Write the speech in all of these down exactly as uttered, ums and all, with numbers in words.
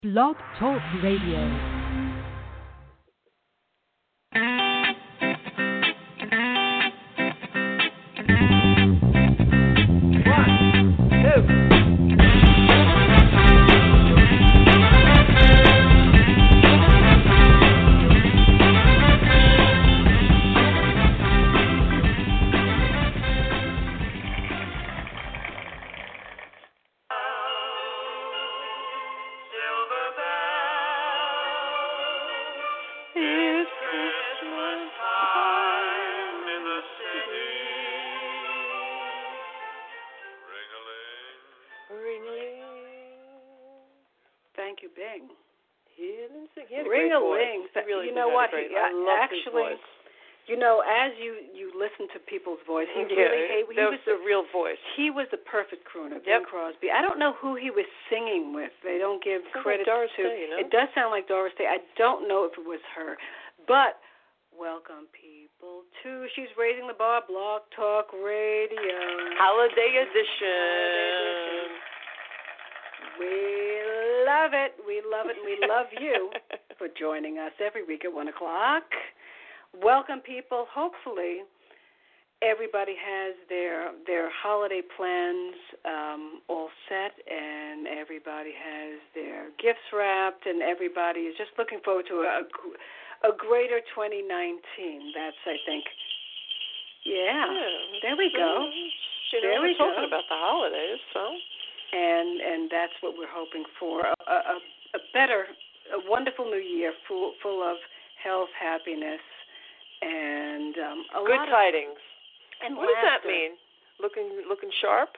Blog Talk Radio. Ring-a-ling. Really you know what? He, I love actually, his voice. You know, as you, you listen to people's voice, he yeah, really he, he that was the real voice. He was the perfect crooner, yep. Bing Crosby. I don't know who he was singing with. They don't give Sounds credit like Doris to. Day, you know? It does sound like Doris Day. I don't know if it was her, but welcome people to She's Raising the Bar, Blog Talk Radio, Holiday edition. Holiday edition. We love it. We love it, and we love you for joining us every week at one o'clock. Welcome, people. Hopefully, everybody has their their holiday plans um, all set, and everybody has their gifts wrapped, and everybody is just looking forward to a, a greater twenty nineteen. That's, I think, yeah. yeah there we go. You know, there we we're go. talking about the holidays, so. And and that's what we're hoping for, a, a, a better, a wonderful new year full, full of health, happiness, and um, a good lot tidings. Of, and what does that laughter. mean? Looking looking sharp?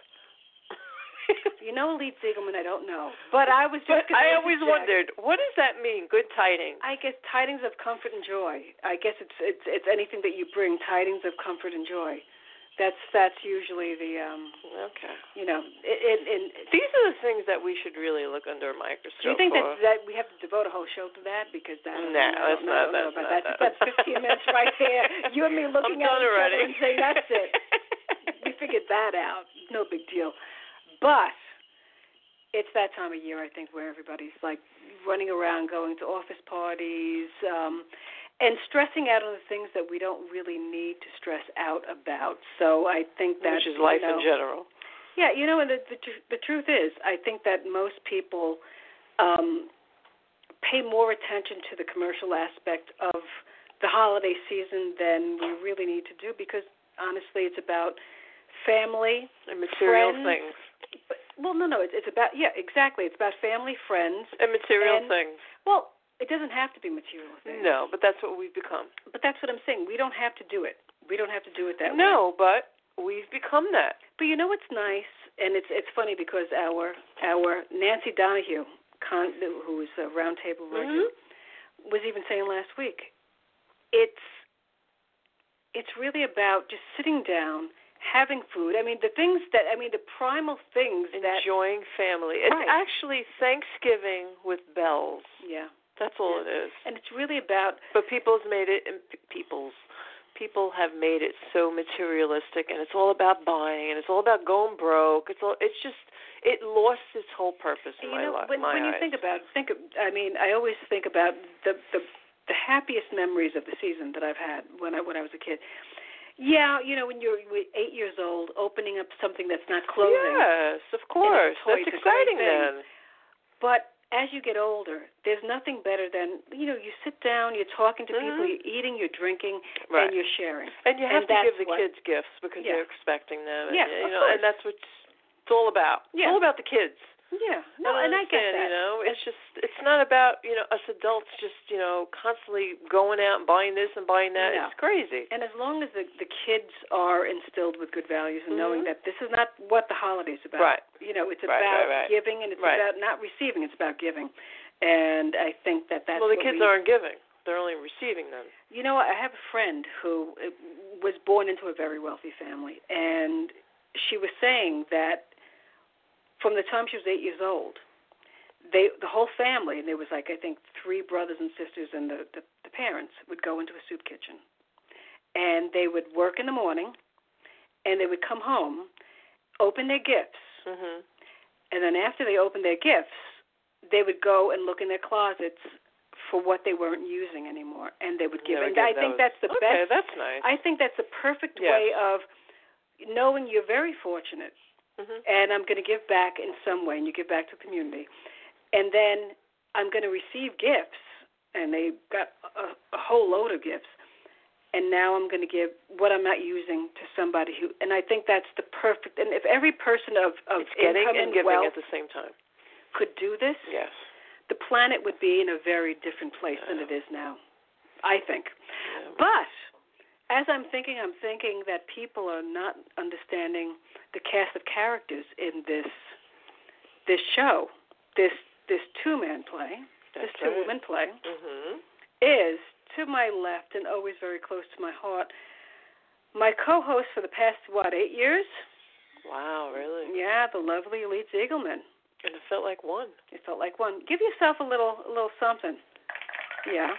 You know, Elite Siegelman, I don't know. But I was just But I always interject. wondered, what does that mean, good tidings? I guess tidings of comfort and joy. I guess it's it's it's anything that you bring, tidings of comfort and joy. That's that's usually the um. Okay. You know, it, it, it, these are the things that we should really look under a microscope. Do you think for. that that we have to devote a whole show to that? Because that no, I that's don't, know, not. I don't know That's about not. that. That's fifteen minutes right there. You and me looking I'm at each already. other and saying, "That's it." We figured that out. No big deal. But it's that time of year, I think, where everybody's like running around, going to office parties. Um, And stressing out on the things that we don't really need to stress out about. So I think that which is life you know, in general. Yeah, you know, and the, the the truth is, I think that most people um, pay more attention to the commercial aspect of the holiday season than we really need to do, because honestly, it's about family and material friends. things. But, well, no, no, it's, it's about yeah, exactly. It's about family, friends, and material and, things. Well. It doesn't have to be material things. No, but that's what we've become. But that's what I'm saying. We don't have to do it. We don't have to do it that no, way. No, but we've become that. But you know what's nice, and it's it's funny because our our Nancy Donahue, con, who is a roundtable regular, mm-hmm. was even saying last week, it's it's really about just sitting down, having food. I mean, the things that I mean, the primal things that enjoying family. It's right. actually Thanksgiving with bells. Yeah. That's all yeah. it is. And it's really about... But people's made it, and people's, people have made it so materialistic, and it's all about buying, and it's all about going broke. It's all, it's just, it lost its whole purpose in you my know, life. When, my when you eyes. think about, think, of, I mean, I always think about the, the the happiest memories of the season that I've had when I when I was a kid. Yeah, you know, when you're eight years old, opening up something that's not clothing. Yes, of course. Toy, that's exciting then. But as you get older, there's nothing better than, you know, you sit down, you're talking to mm-hmm. people, you're eating, you're drinking, right. and you're sharing. And you have and to give the what, kids gifts because yeah. they're expecting them. And, yeah, you of know, course. and that's what it's all about. Yeah. It's all about the kids. Yeah. No, I and I get that. You know, it's just, it's not about, you know, us adults just, you know, constantly going out and buying this and buying that. No. It's crazy. And as long as the, the kids are instilled with good values and mm-hmm. knowing that this is not what the holiday's about. Right. You know, it's right, about right, right. giving, and it's right. about not receiving, it's about giving. And I think that that's Well, the what kids we, aren't giving. They're only receiving them. You know, I have a friend who was born into a very wealthy family, and she was saying that from the time she was eight years old, they, the whole family, and there was like, I think, three brothers and sisters, and the, the, the parents would go into a soup kitchen. And they would work in the morning, and they would come home, open their gifts, mm-hmm. and then after they opened their gifts, they would go and look in their closets for what they weren't using anymore, and they would give. They would and give I those. think that's the okay, best. that's nice. I think that's the perfect Yes. way of knowing you're very fortunate, mm-hmm. and I'm going to give back in some way, and you give back to the community, and then I'm going to receive gifts, and they got a, a whole load of gifts, and now I'm going to give what I'm not using to somebody who, and I think that's the perfect. And if every person of of It's getting income and and giving wealth at the same time. could do this, Yes. the planet would be in a very different place Yeah. than it is now, I think. Yeah. But as I'm thinking, I'm thinking that people are not understanding the cast of characters in this this show, this this two-man play, That's this two-woman right. play, Mm-hmm. is to my left and always very close to my heart. My co-host for the past what eight years? Wow, really? Yeah, the lovely Elite Ziegelman. And it felt like one. It felt like one. Give yourself a little a little something. Yeah.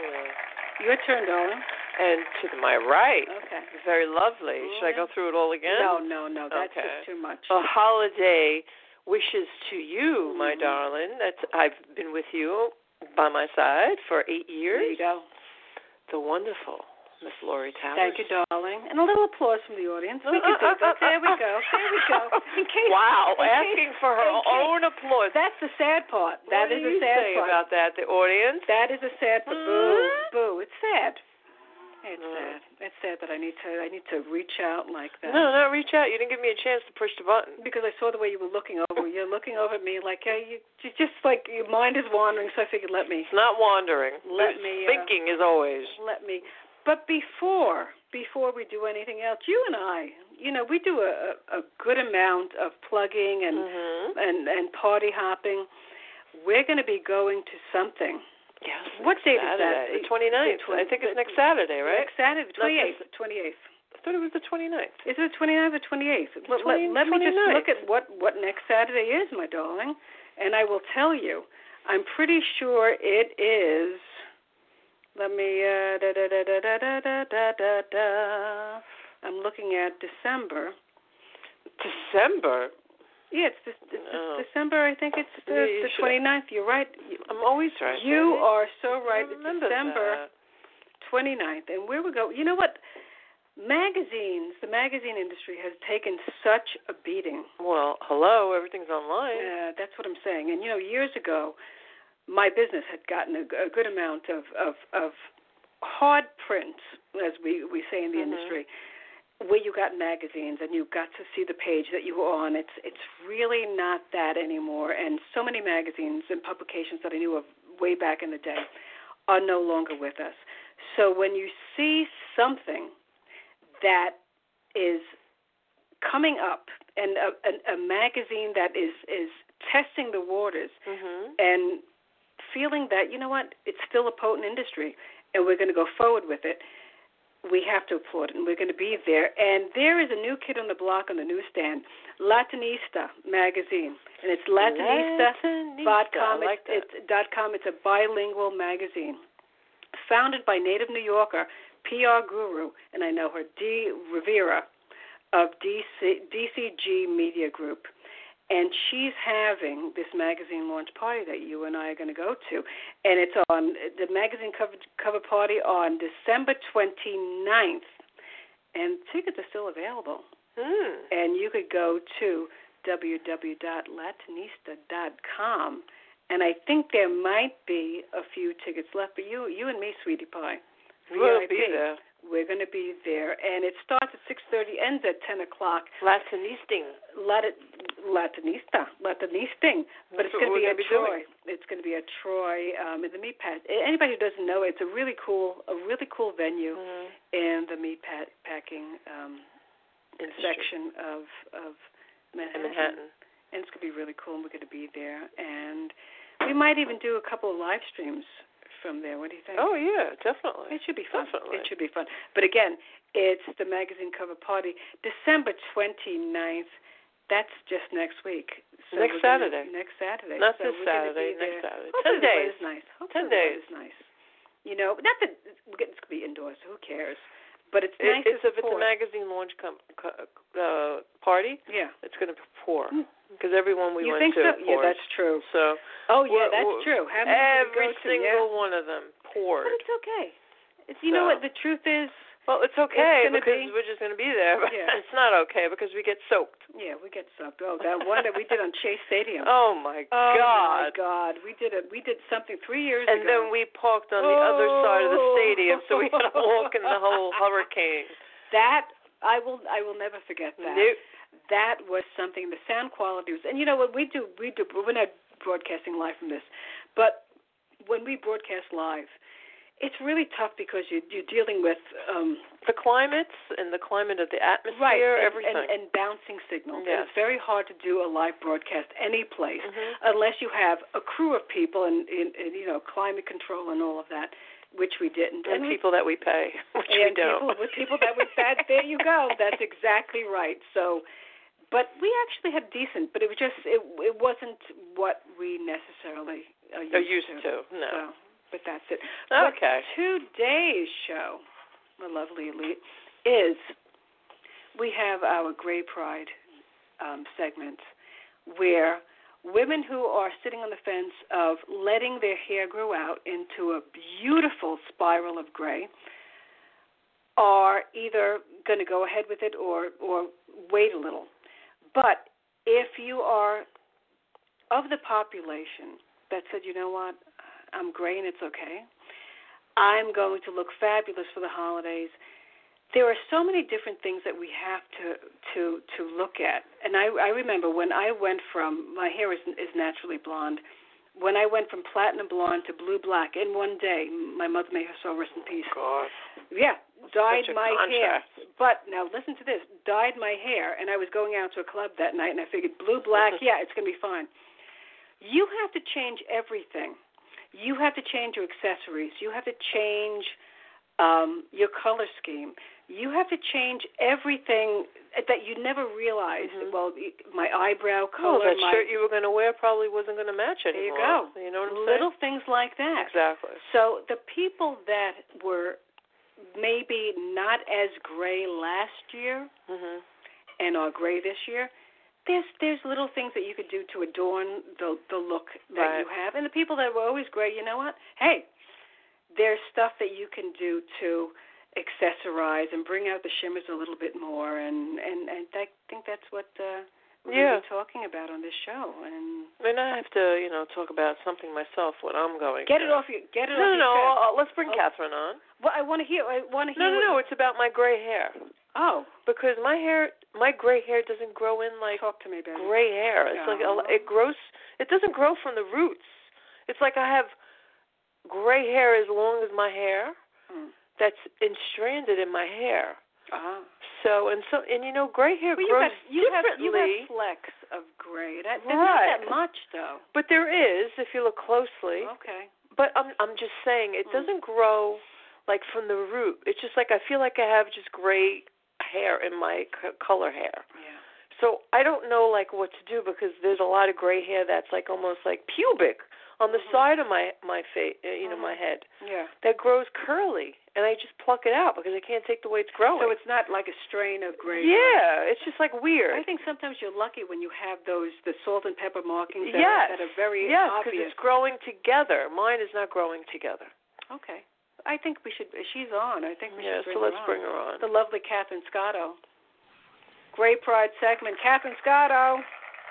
Yeah. Your turn, darling. And to my right, Okay. very lovely. Oh, Should I yeah. go through it all again? No, no, no. That's Okay. just too much. A holiday wishes to you, my Mhm. darling. That's I've been with you by my side for eight years. There you go. The wonderful Miss Lori Towers. Thank you, darling. And a little applause from the audience. We Uh, can do uh, this. uh, There we uh, go. There we go. In case, Wow, in asking case, for her in case- own applause. That's the sad part. What That do is you the sad say part. about that, the audience? That is a sad part. Hmm? Boo, boo. It's sad. It's No. sad. It's sad that I need to. I need to reach out like that. No, no, reach out. You didn't give me a chance to push the button. Because I saw the way you were looking over. You're looking over at me like, hey, you, you just like your mind is wandering. So I figured, let me, It's not wandering. Let It's me, uh, thinking as always. let me. But before, before we do anything else, you and I, you know, we do a, a good amount of plugging and Mm-hmm. and and party hopping. We're going to be going to something. Yes. What next date is that? Saturday, The twenty-ninth. The twen- I think it's the- next Saturday, right? Next Saturday, Not twenty-eighth. this- twenty-eighth. I thought it was the twenty-ninth. Is it the twenty-ninth or twenty-eighth? Let, let, twenty- let me just twenty-ninth. look at what, what next Saturday is, my darling, and I will tell you. I'm pretty sure it is. Let me. Uh, da, da, da, da, da, da, da, da, da. I'm looking at December. December. Yeah, it's, this, it's No. this December. I think it's the, Yeah, you the should- twenty-ninth. You're right. You, I'm always right. you baby. are so right. I It's remember December that. twenty-ninth. And where we go, you know what? Magazines, the magazine industry has taken such a beating. Well, hello, everything's online. Uh, that's what I'm saying. And, you know, years ago, my business had gotten a, a good amount of, of, of hard print, as we, we say in the Mhm. industry, where you got magazines and you got to see the page that you were on. It's it's really not that anymore. And so many magazines and publications that I knew of way back in the day are no longer with us. So when you see something that is coming up and a, a, a magazine that is, is testing the waters Mm-hmm. and feeling that, you know what, it's still a potent industry and we're going to go forward with it, we have to applaud it, and we're going to be there. And there is a new kid on the block on the newsstand, Latinista magazine, and it's Latinista dot com. I like that. It's, it's dot com. It's a bilingual magazine, founded by native New Yorker, P R guru, and I know her, Dee Rivera of D C, D C G Media Group. And she's having this magazine launch party that you and I are going to go to. And it's on the magazine cover, cover party on December twenty-ninth. And tickets are still available. Mm. And you could go to w w w dot latinista dot com. And I think there might be a few tickets left. But you you and me, sweetie pie. We'll V I P. be there. We're going to be there. And it starts at six thirty, ends at ten o'clock. Latinisting. Latin, Latinista, Latinisting, but That's it's going to what be we're at gonna be Troy. doing. It's going to be at Troy um, in the meat pack. Anybody who doesn't know, it's a really cool, a really cool venue Mm-hmm. in the meat pack, packing um, Industry. section of of Manhattan. In Manhattan. And it's going to be really cool, and we're going to be there. And we might even do a couple of live streams from there. What do you think? Oh yeah, definitely. It should be fun. Definitely. It should be fun. But again, it's the magazine cover party, December twenty-ninth. That's just next week. So Next we're gonna- Saturday. Next Saturday. Not so this we're gonna Saturday, be next there. Saturday. Hopefully Ten the days. weather's nice. Hopefully Ten the days. weather's nice. You know, not that it's going to be indoors. Who cares? But it's it, nice it's to if it's a support. magazine launch com- co- uh, party, Yeah. it's going to pour because everyone we you went think to so? pours. Yeah, that's true. So oh yeah, we're, that's we're, true. How many did we every go to? single Yeah? one of them poured. But it's okay. It's, you So. know what the truth is? Well, it's okay It's gonna because be- we're just going to be there. But Yeah. it's not okay because we get soaked. Yeah, we get soaked. Oh, that one that we did on Chase Stadium. Oh my Oh God! my God! We did it. We did something three years And ago. then we parked on the other side of the Oh. stadium, so we had to walk in the whole hurricane. That I will. I will never forget that. Nope. That was something. The sound quality was, and you know what we do. We do. We're not broadcasting live from this, but when we broadcast live, it's really tough because you, you're dealing with um, the climates and the climate of the atmosphere, right, and, everything. and, and bouncing signals. Yes. And it's very hard to do a live broadcast any place Mm-hmm. unless you have a crew of people and, and, and you know climate control and all of that, which we didn't. And, and people we, that we pay, which and we don't. people with people that we that there you go. That's exactly right. So, but we actually had decent, but it was just it it wasn't what we necessarily are used, Are used to. No. So, but that's it. Okay. But today's show, my lovely elite, is we have our Gray Pride um, segment where women who are sitting on the fence of letting their hair grow out into a beautiful spiral of gray are either going to go ahead with it or, or wait a little. But if you are of the population that said, you know what, I'm gray and it's okay, I'm going to look fabulous for the holidays, there are so many different things that we have to to, to look at. And I, I remember when I went from, my hair is, is naturally blonde, when I went from platinum blonde to blue black in one day, my mother, may her soul rest in peace. God. Yeah, dyed Such a my hair. contrast. But now listen to this, dyed my hair, and I was going out to a club that night, and I figured blue, black, yeah, it's going to be fine. You have to change everything. You have to change your accessories. You have to change um, your color scheme. You have to change everything that you never realized. Mm-hmm. Well, my eyebrow Well, color, that my, shirt you were going to wear probably wasn't going to match there you anymore. go. You know what I'm Little saying? things like that. Exactly. So the people that were maybe not as gray last year Mhm. and are gray this year, there's there's little things that you could do to adorn the the look that Right. you have. And the people that were always gray, you know what? Hey, there's stuff that you can do to accessorize and bring out the shimmers a little bit more. And and, and I think that's what uh, we're Yeah. going to be talking about on this show. And And I have to, you know, talk about something myself when I'm going. get to. it off your get it No, off no, your no. chest. I'll, let's bring Oh. Catherine on. Well, I want to hear. I want to hear. No, no, what- no. It's about my gray hair. Oh, Because my hair, my gray hair doesn't grow in like talk to me, baby. gray hair. It's like No. a, it grows. It doesn't grow from the roots. It's like I have gray hair as long as my hair. Hmm. That's enstranded in my hair. Uh-huh. So and so and you know, gray hair Well, you grows have you have differently. you have flecks of gray. That, there's Right. not that much though. But there is, if you look closely. Okay. But I'm I'm just saying it Mm. doesn't grow like from the root. It's just like I feel like I have just gray hair in my c- color hair. Yeah. So I don't know like what to do because there's a lot of gray hair that's like almost like pubic on the Mhm. side of my my face, uh, you know, Mhm. my head. Yeah. That grows curly, and I just pluck it out because I can't take the way it's growing. So it's not like a strain of gray. yeah, it's just like weird. I think sometimes you're lucky when you have those the salt and pepper markings that, yes, are, that are very yes, because obvious. it's growing together. Mine is not growing together. Okay. I think we should. She's on. I think we Yeah, should bring so let's her on. bring her on. The lovely Catherine Scotto. Gray Pride segment. Catherine Scotto.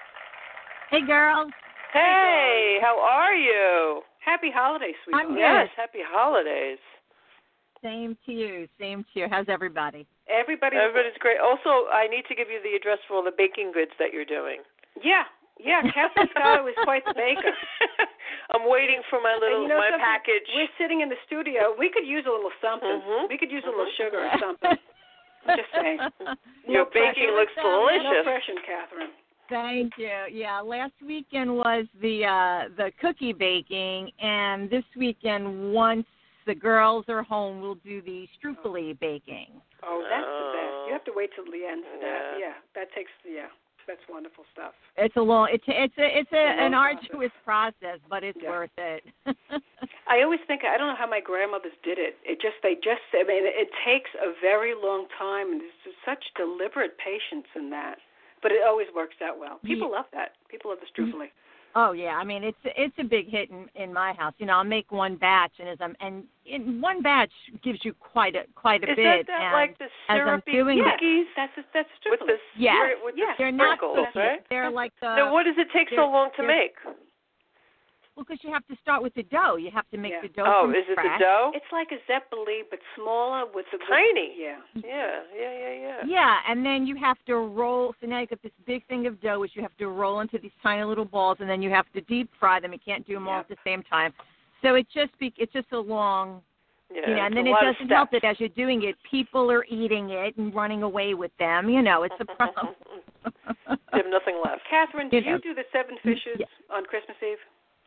Hey, girls. Hey, how are you? Happy holidays, sweetheart. I'm good. Yes, happy holidays. Same to you. Same to you. How's everybody? Everybody. Everybody's great. Also, I need to give you the address for all the baking goods that you're doing. Yeah. Yeah. Catherine Scotto is quite the baker. I'm waiting for my little And you know my something? package. We're sitting in the studio. We could use a little something. Mhm. We could use a little Mhm. sugar or something. I'm just saying. Your No baking pressure. looks No delicious. pressure, Catherine. Thank you. Yeah, last weekend was the uh, the cookie baking, and this weekend, once the girls are home, we'll do the strufoli baking. Oh, that's the best. Oh. You have to wait till the end for that. Yeah. Yeah, that takes. Yeah, that's wonderful stuff. It's a long. It's it's a it's a, It's a long an process. arduous process, but it's Yeah. worth it. I always think, I don't know how my grandmothers did it. It just, they just, I mean, it takes a very long time, and there's just such deliberate patience in that. But it always works out well. People love that. People love the Strufoli. Oh yeah, I mean it's it's a big hit in, in my house. You know, I'll make one batch, and as I'm and in one batch gives you quite a quite a Is bit. Is that, that and like the syrupy doing cookies? That's a, that's Strufoli. With the yeah, with yeah. the they're not sprinkles, cookies. right? They're like the. Now, what does it take so long to make? Well, because you have to start with the dough. You have to make Yeah. the dough Oh, from is it scratch. the dough? It's like a Zeppeli, but smaller with the Tiny. With, yeah. Yeah, yeah, yeah, yeah. Yeah, and then you have to roll. So now you got this big thing of dough, which you have to roll into these tiny little balls, and then you have to deep fry them. You can't do them Yeah. all at the same time. So it just be, it's just a long. Yeah, You know, and then a it lot of doesn't help steps. that as you're doing it, people are eating it and running away with them. You know, it's a problem. You have nothing left. Catherine, do You you know. do the seven fishes Yeah. on Christmas Eve?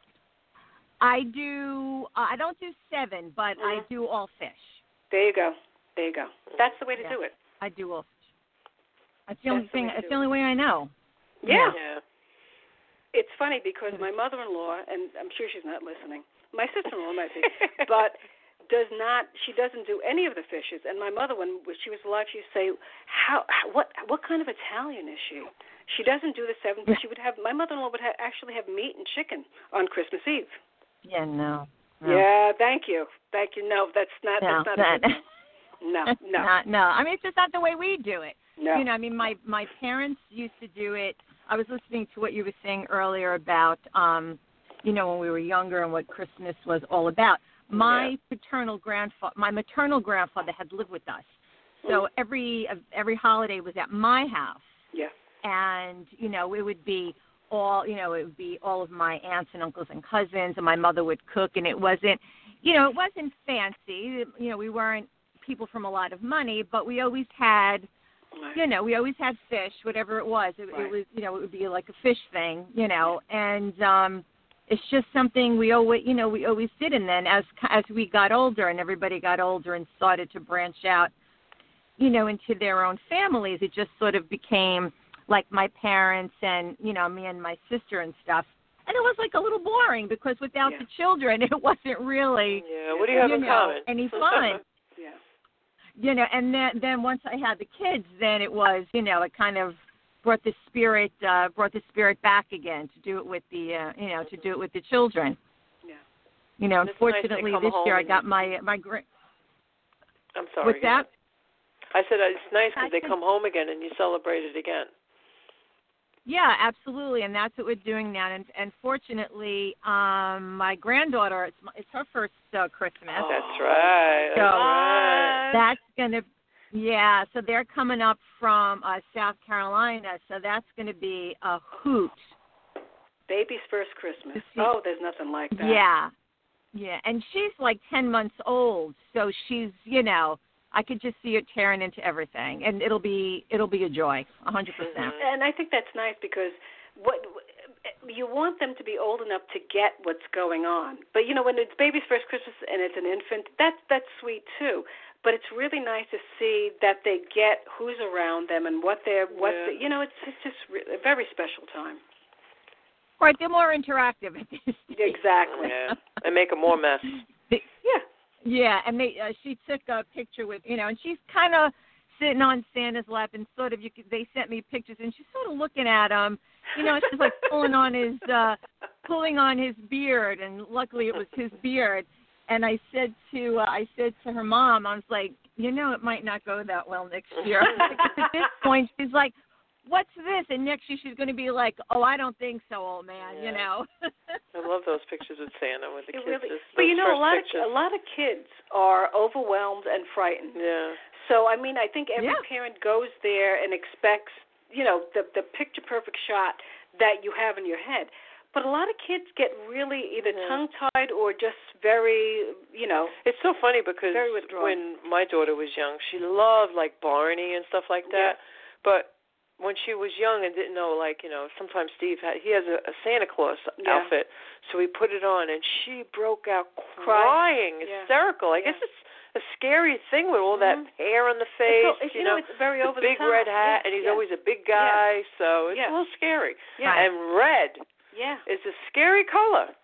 I do. Uh, I don't do seven, but I Mhm. do all fish. There you go. There you go. That's the way to Yeah. do it. I do all fish. That's the only That's the way thing. to That's do the it. only way I know. Yeah. Yeah. It's funny because my mother-in-law, and I'm sure she's not listening, my sister-in-law might be, but does not, she doesn't do any of the fishes. And my mother, when she was alive, she used to say, how, how what what kind of Italian is she? She doesn't do the seven, she would have, my mother-in-law would ha- actually have meat and chicken on Christmas Eve. Yeah. No. no. Yeah, thank you. Thank you. No, that's not, No. that's not a good thing. No, That's no, Not, no. I mean, it's just not the way we do it. no. You know, I mean, my my parents used to do it. I was listening to what you were saying earlier about, um, you know, when we were younger and what Christmas was all about. My Yeah. paternal grandfather, my maternal grandfather had lived with us, so Mm. every every holiday was at my house, Yeah. and you know, it would be all, you know, it would be all of my aunts and uncles and cousins, and my mother would cook, and it wasn't, you know, it wasn't fancy. You know, we weren't people from a lot of money, but we always had, you know, we always had fish, whatever it was. It, Right. it was, you know, it would be like a fish thing, you know, and um, it's just something we always, you know, we always did. And then as as we got older and everybody got older and started to branch out, you know, into their own families, it just sort of became like my parents and, you know, me and my sister and stuff. And it was like a little boring because without Yeah. the children, it wasn't really, Yeah. What do you have you in know, common? any fun. Yeah. You know, and then then once I had the kids, then it was, you know, it kind of brought the spirit uh, brought the spirit back again to do it with the, uh, you know, to do it with the children. Yeah. You know, It's nice they unfortunately come this home year I and got you- my my gra- I'm sorry. what's that? I said it's nice I because they said- come home again and you celebrate it again. Yeah, absolutely, and that's what we're doing now. And, and fortunately, um, my granddaughter, it's, my- it's her first uh, Christmas. That's right. That's So right. that's gonna, yeah. So they're coming up from uh, South Carolina, so that's gonna be a hoot. Baby's first Christmas. To see- Oh, there's nothing like that. Yeah, yeah, and she's like ten months old, so she's, you know, I could just see her tearing into everything, and it'll be it'll be a joy, a hundred percent. And I think that's nice because what you want them to be old enough to get what's going on. But you know, when it's baby's first Christmas and it's an infant, that's that's sweet too. But it's really nice to see that they get who's around them and what they're what Yeah. they, you know. It's it's just re- a very special time. Right, they're more interactive at this stage. Exactly. Yeah. And make a more mess. Yeah. Yeah, and they uh, she took a picture with, you know, and she's kind of sitting on Santa's lap and sort of, you could, they sent me pictures and she's sort of looking at him, you know, she's like pulling on his uh pulling on his beard, and luckily it was his beard. And I said to uh, I said to her mom, I was like, you know, it might not go that well next year. Because at this point she's like, what's this? And next year she's going to be like, oh, I don't think so, old man, Yeah. you know. I love those pictures with Santa with the It kids. really, Those but you know, a first lot pictures. of a lot of kids are overwhelmed and frightened. Yeah. So I mean, I think every Yeah. parent goes there and expects, you know, the the picture perfect shot that you have in your head. But a lot of kids get really either Mhm. tongue tied or just very, you know. It's so funny because Very withdrawn. when my daughter was young, she loved like Barney and stuff like that. Yeah. But when she was young and didn't know, like, you know, sometimes Steve had, he has a, a Santa Claus Yeah. outfit, so he put it on and she broke out Cry. crying, Yeah. hysterical. I Yeah. guess it's a scary thing with all Mhm. that hair on the It's face, so- it's, you you know, know, it's very the over big the top. red hat, Yeah. and he's Yeah. always a big guy, so it's Yeah. a little scary. Yeah. And red Yeah. is a scary color.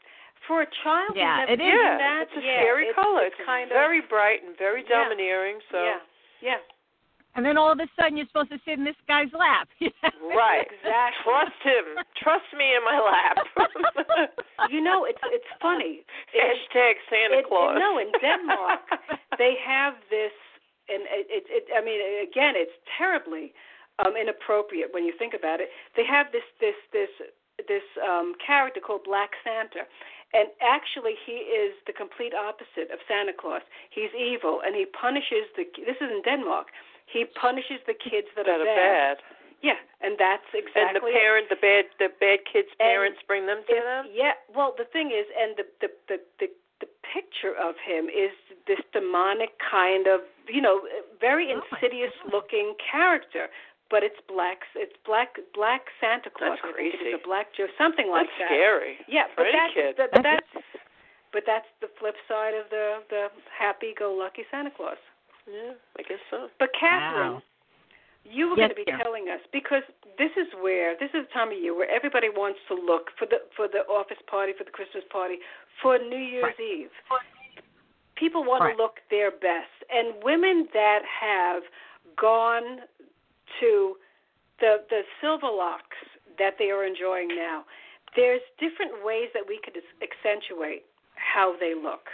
For a child, Yeah, who's never it is. seen Yeah, that, it's a yeah, scary it's, color. It's, It's kind very of bright and very Yeah. domineering. So yeah, yeah. And then all of a sudden, you're supposed to sit in this guy's lap. right, Exactly. Trust him. Trust me in my lap. You know, it's it's funny. It, Hashtag Santa it, Claus. It, no, in Denmark, they have this, and it, it, it. I mean, again, it's terribly um, inappropriate when you think about it. They have this this this this um, character called Black Santa, and actually, he is the complete opposite of Santa Claus. He's evil, and he punishes the. This is in Denmark. He punishes the kids that, that are bad. Yeah, and that's exactly. And the parent, the bad, the bad kids' parents and bring them to it, them. Yeah. Well, the thing is, and the the, the the the picture of him is this demonic kind of, you know, very insidious-looking character. But it's black. It's black. Black Santa Claus. That's I think crazy. it is a black Joe, something like That's that. scary. Yeah, for but any that's kid. the, but that's but that's the flip side of the the happy-go-lucky Santa Claus. Yeah, I guess so. But Catherine, Wow. you were Yes, going to be dear. telling us, because this is where this is the time of year where everybody wants to look for the for the office party, for the Christmas party, for New Year's Right. Eve. People want Right. to look their best, and women that have gone to the the silver locks that they are enjoying now, there's different ways that we could accentuate how they look.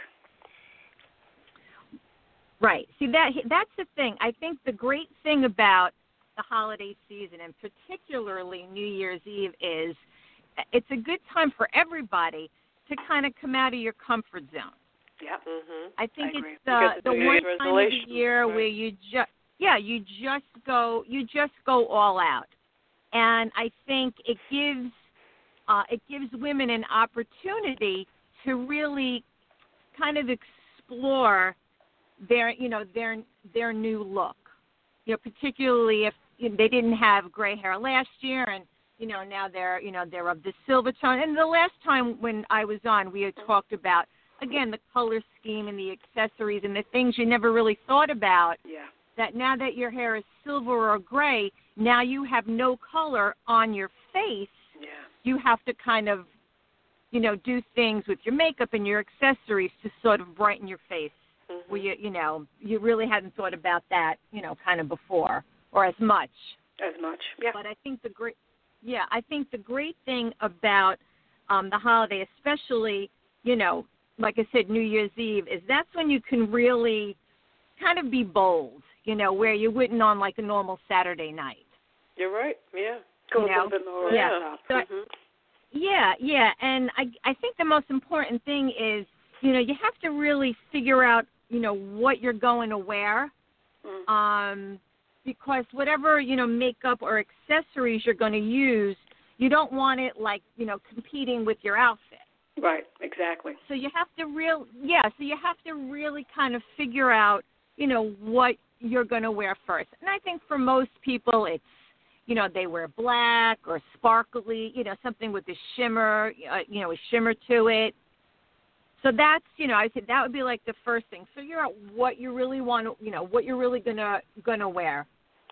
Right. See, that that's the thing. I think the great thing about the holiday season, and particularly New Year's Eve, is it's a good time for everybody to kind of come out of your comfort zone. Yeah. Mhm. I think I agree. it's uh, Because the of New one Year's time of the resolution, year right. where you just yeah you just go you just go all out, and I think it gives uh, it gives women an opportunity to really kind of explore their you know their their new look, you know, particularly if you know, they didn't have gray hair last year, and you know now they're you know they're of the silver tone. And the last time when I was on, we had talked about, again, the color scheme and the accessories and the things you never really thought about. Yeah. That now that your hair is silver or gray, now you have no color on your face. Yeah. You have to kind of, you know, do things with your makeup and your accessories to sort of brighten your face. Mhm. Where you, you know, you really hadn't thought about that, you know, kind of before or as much. As much. Yeah. But I think the great, yeah, I think the great thing about um, the holiday, especially, you know, like I said, New Year's Eve, is that's when you can really kind of be bold, you know, where you wouldn't on like a normal Saturday night. You're right. Yeah. Go you a little know? bit more Yeah. over the top. So, Mhm. Yeah, yeah, and I I think the most important thing is, you know, you have to really figure out, you know, what you're going to wear, Mm. um, because whatever, you know, makeup or accessories you're going to use, you don't want it like, you know, competing with your outfit. Right. Exactly. So you have to real, yeah, so you have to really kind of figure out, you know, what you're going to wear first. And I think for most people, it's, you know, they wear black or sparkly, you know, something with a shimmer, uh, you know, a shimmer to it. So that's, you know, I said that would be like the first thing. Figure out what you really want to, you know, what you're really gonna gonna wear.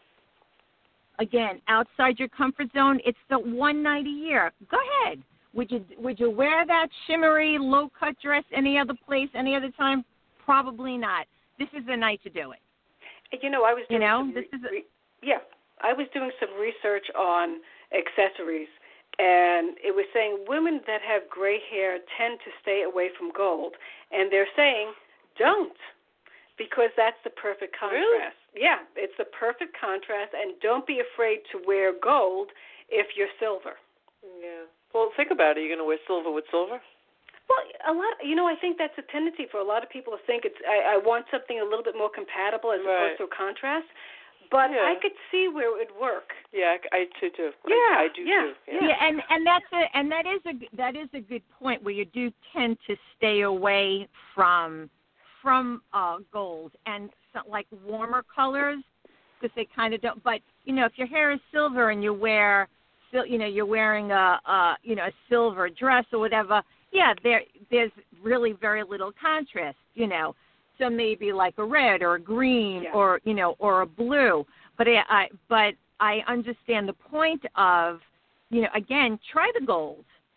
Again, outside your comfort zone, it's the one night a year. Go ahead. Would you would you wear that shimmery low cut dress any other place, any other time? Probably not. This is the night to do it. You know, I was You doing know, some this re- is a- re- yeah, I was doing some research on accessories, and it was saying women that have gray hair tend to stay away from gold, and they're saying don't, because that's the perfect contrast. Really? Yeah, it's the perfect contrast, and don't be afraid to wear gold if you're silver. Yeah. Well, think about it. You're going to wear silver with silver? Well, a lot. You know, I think that's a tendency for a lot of people to think it's. I, I want something a little bit more compatible as Right. opposed to a contrast. But Yeah. I could see where it would work. Yeah, I, I too do. Yeah, I, I do yeah, too. yeah. Yeah, and and that's a and that is a that is a good point where you do tend to stay away from from uh, gold and so, like warmer colors, because they kind of don't. But you know, if your hair is silver and you wear, sil- you know, you're wearing a, a you know a silver dress or whatever, yeah, there there's really very little contrast. You know, so maybe like a red or a green Yeah. or you know or a blue. But I, I but I understand the point of, you know, again, try the gold.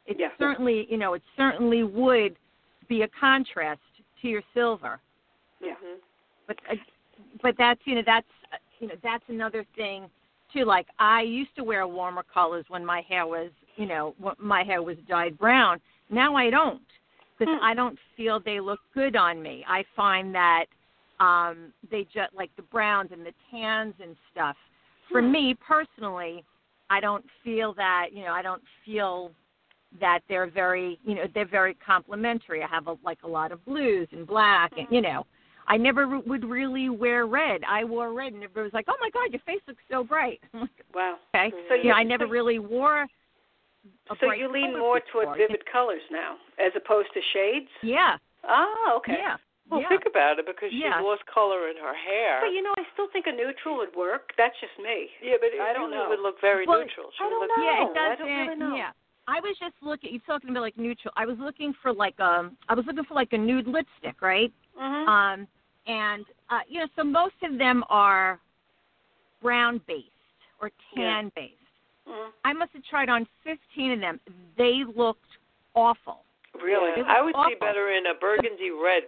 It Yeah. certainly, you know, it certainly would be a contrast to your silver. Yeah. Mhm. But uh, but that's you know that's uh, you know that's another thing too. Like I used to wear warmer colors when my hair was you know when my hair was dyed brown. Now I don't because Hmm. I don't feel they look good on me. I find that um, they just like the browns and the tans and stuff. For Hmm. me personally, I don't feel that you know I don't feel that they're very you know they're very complementary. I have a, like a lot of blues and black and you know. I never re- would really wear red. I wore red, and everybody was like, "Oh my God, your face looks so bright." I'm like, Wow. okay, So yeah, you- I never really wore. A So bright you lean color more before. toward vivid colors now, as opposed to shades? Yeah. Oh, okay. Yeah. Well, yeah. think about it, because Yeah. she's lost color in her hair. But you know, I still think a neutral would work. That's just me. Yeah, but it I don't really know. would look very Well, neutral. She I would don't look know. Yeah, it I doesn't. don't really know. Yeah. I was just looking. You're talking about like neutral. I was looking for like um. I was looking for like a nude lipstick, right? Mhm. Um, and uh, you know, so most of them are brown based or tan based. Mhm. I must have tried on fifteen of them. They looked awful. Really? Yeah. It was I would see awful. better in a burgundy red.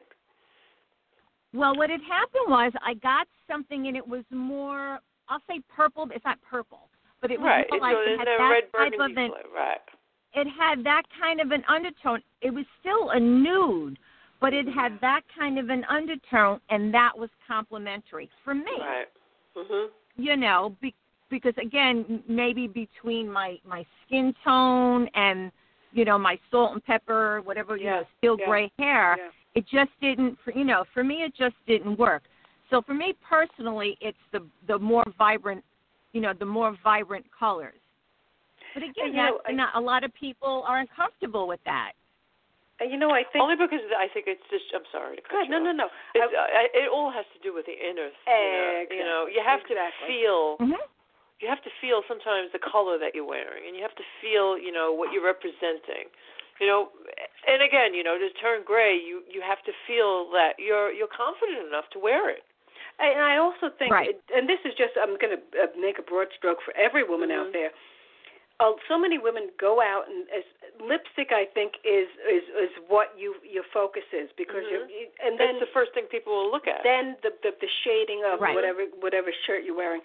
Well, what had happened was I got something and it was more, I'll say purple. It's not purple, but it was Right. more It's like a- it in had a that red type burgundy of an, flavor. Right. it had that kind of an undertone. It was still a nude, but it had that kind of an undertone, and that was complimentary for me. Right. Mhm. You know, be, because again, m- maybe between my my skin tone and you know my salt and pepper, whatever you Yeah, know, steel yeah, gray hair, Yeah. it just didn't. For, you know, for me, it just didn't work. So for me personally, it's the the more vibrant, you know, the more vibrant colors. But again, you know, that's I- not, a lot of people are uncomfortable with that. And you know, I think. Only because I think it's just. I'm sorry to cut Go ahead. you No, no, off. no. It's, I- I, it all has to do with the inner. You know, you know, you have Exactly. to feel. Mm-hmm. You have to feel sometimes the color that you're wearing, and you have to feel, you know, what you're representing. You know, and again, you know, to turn gray, you you have to feel that you're you're confident enough to wear it. And I also think, Right. and this is just, I'm going to uh, make a broad stroke for every woman Mhm. out there. Uh, so many women go out and as, lipstick, I think, is is is what you your focus is because Mhm. you're, you, and That's then the first thing people will look at. then the, the the shading of Right. whatever whatever shirt you're wearing.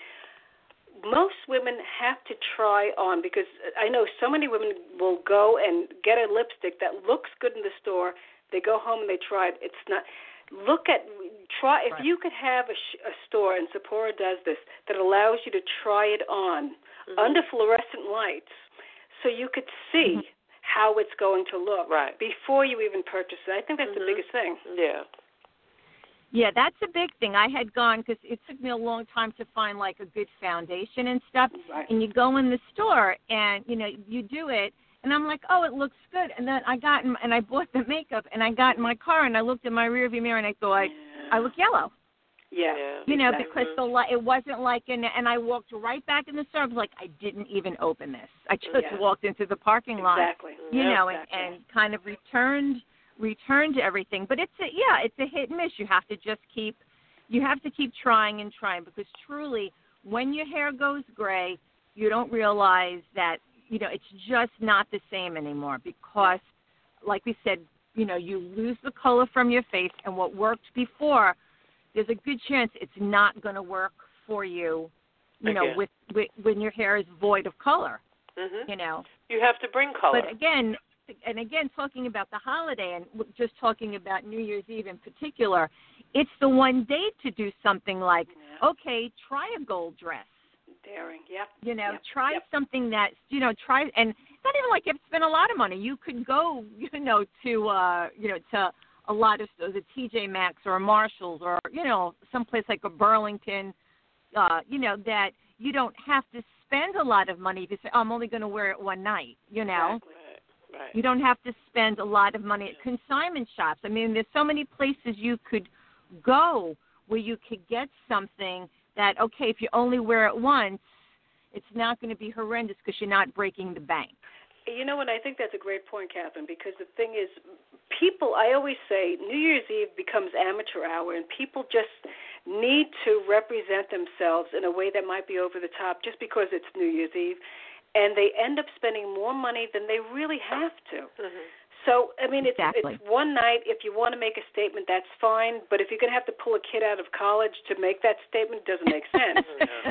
Most women have to try on because I know so many women will go and get a lipstick that looks good in the store. They go home and they try it. It's not. Look at try if Right. you could have a, sh- a store, and Sephora does this, that allows you to try it on Mhm. under fluorescent lights, so you could see Mhm. how it's going to look Right. before you even purchase it. I think that's the Mhm. biggest thing. Yeah. Yeah, that's a big thing. I had gone because it took me a long time to find like a good foundation and stuff. Right. And you go in the store and you know you do it, and I'm like, oh, it looks good. And then I got in, and I bought the makeup, and I got in my car and I looked in my rearview mirror and I thought, I look yellow. Yeah. Yeah. You know, Exactly. because the light, it wasn't like in, and I walked right back in the store. I was like, I didn't even open this. I just Yeah. walked into the parking lot. Exactly. You Yeah, know, exactly. and, and kind of returned returned everything. But it's a yeah, it's a hit and miss. You have to just keep you have to keep trying and trying because truly, when your hair goes gray, you don't realize that you know it's just not the same anymore because, like we said, you know, you lose the color from your face, and what worked before, there's a good chance it's not going to work for you. You know, Again. with, with when your hair is void of color. Mhm. You know. You have to bring color. But again, and again, talking about the holiday and just talking about New Year's Eve in particular, it's the one day to do something like, Yeah. okay, try a gold dress. Daring. Yep. You know, Yep. try Yep. something that, you know, try, and it's not even like you have to spend a lot of money. You could go, you know, to, uh, you know, to a lot of the T J Maxx or a Marshalls or, you know, someplace like a Burlington, uh, you know, that you don't have to spend a lot of money to say, oh, I'm only going to wear it one night, you know. Exactly. Right. Right. You don't have to spend a lot of money at consignment shops. I mean, there's so many places you could go where you could get something that, okay, if you only wear it once, it's not going to be horrendous because you're not breaking the bank. You know what? I think that's a great point, Catherine, because the thing is, people, I always say, New Year's Eve becomes amateur hour, and people just need to represent themselves in a way that might be over the top just because it's New Year's Eve. and they end up spending more money than they really have to. Mm-hmm. So, I mean, it's, Exactly. it's one night. If you want to make a statement, that's fine. But if you're going to have to pull a kid out of college to make that statement, it doesn't make sense.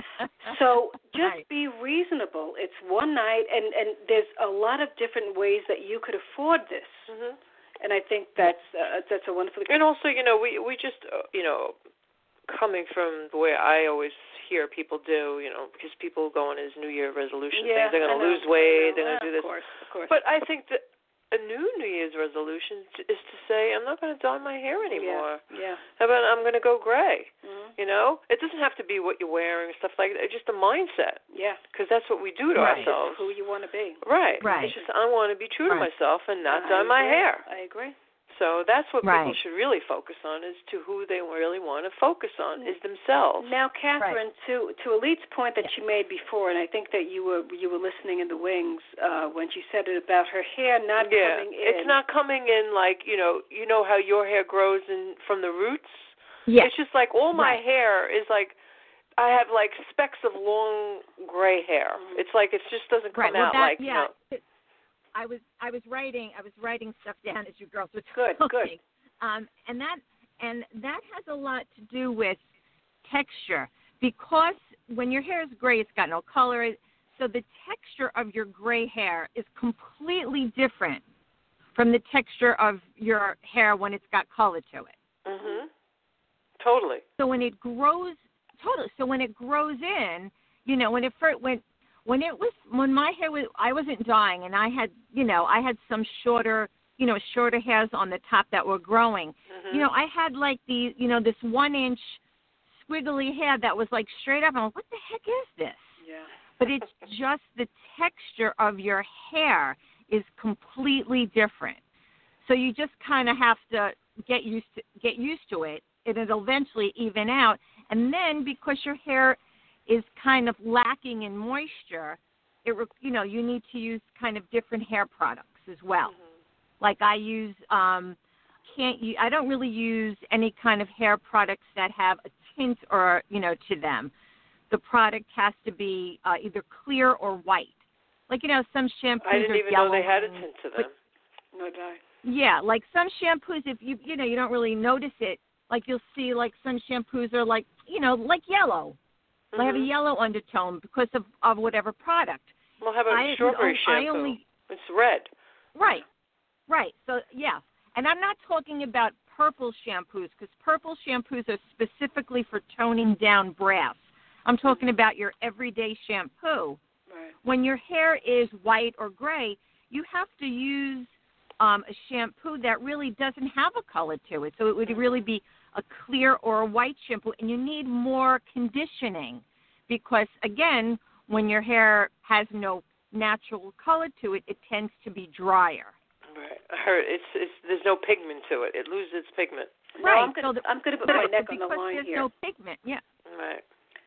So just Right. be reasonable. It's one night, and, and there's a lot of different ways that you could afford this. Mm-hmm. And I think that's uh, that's a wonderful. And also, you know, we we just, uh, you know, coming from the way I always hear people do, you know, because people go on as New Year resolution Yeah, things, they're going I to know, lose weight, I know. they're going to Uh, do this. Of course, of course. But I think that a new New Year's resolution is to say, I'm not going to dye my hair anymore. Yeah. How about I'm going to go gray? Mm-hmm. You know, it doesn't have to be what you're wearing, stuff like that. It's just a mindset, Yeah. because that's what we do to Right. ourselves. Who you want to be. Right. Right. It's just I want to be true to Right. myself and not I dye my agree. hair. I agree. So that's what Right. people should really focus on, is to who they really want to focus on, is themselves. Now, Catherine, to to Elite's point that she made before, and I think that you were you were listening in the wings uh, when she said it about her hair not yeah, coming in. it's not coming in like, you know, you know how your hair grows in from the roots? Yes. It's just like all my Right. hair is like, I have like specks of long gray hair. Mhm. It's like it just doesn't come Right. Well, out that, like, yeah. you know. It- I was I was writing I was writing stuff down as you girls were Good, talking. good. Um, and that and that has a lot to do with texture, because when your hair is gray, it's got no color. So the texture of your gray hair is completely different from the texture of your hair when it's got color to it. Mhm. Totally. So when it grows, totally. So when it grows in, you know, when it first when when it was when my hair was, I wasn't dyeing, and I had, you know, I had some shorter, you know, shorter hairs on the top that were growing. Mhm. You know, I had like the, you know, this one inch squiggly hair that was like straight up. I'm like, what the heck is this? Yeah. But it's just the texture of your hair is completely different. So you just kind of have to get used to get used to it, and it'll eventually even out. And then because your hair is kind of lacking in moisture, it re- you know you need to use kind of different hair products as well. Mhm. Like I use um, can't you, I don't really use any kind of hair products that have a tint or you know to them. The product has to be uh, either clear or white. Like you know some shampoos I didn't are even know they yellow had a and- tint to but- them. No dye. Yeah, like some shampoos, if you you know you don't really notice it, like you'll see like some shampoos are like you know like yellow, they have a Mhm. yellow undertone because of of whatever product. Well, how about I, strawberry I shampoo? only It's red. right, right. So yeah, and I'm not talking about purple shampoos because purple shampoos are specifically for toning down brass. I'm talking about your everyday shampoo. Right. When your hair is white or gray, you have to use um, a shampoo that really doesn't have a color to it. So it would really be a clear or a white shampoo, and you need more conditioning because, again, when your hair has no natural color to it, it tends to be drier. Right. I heard it's it's there's no pigment to it. It loses its pigment. No, right. I'm gonna so the, I'm gonna put my neck on because the line there's here. no pigment. Yeah. Right.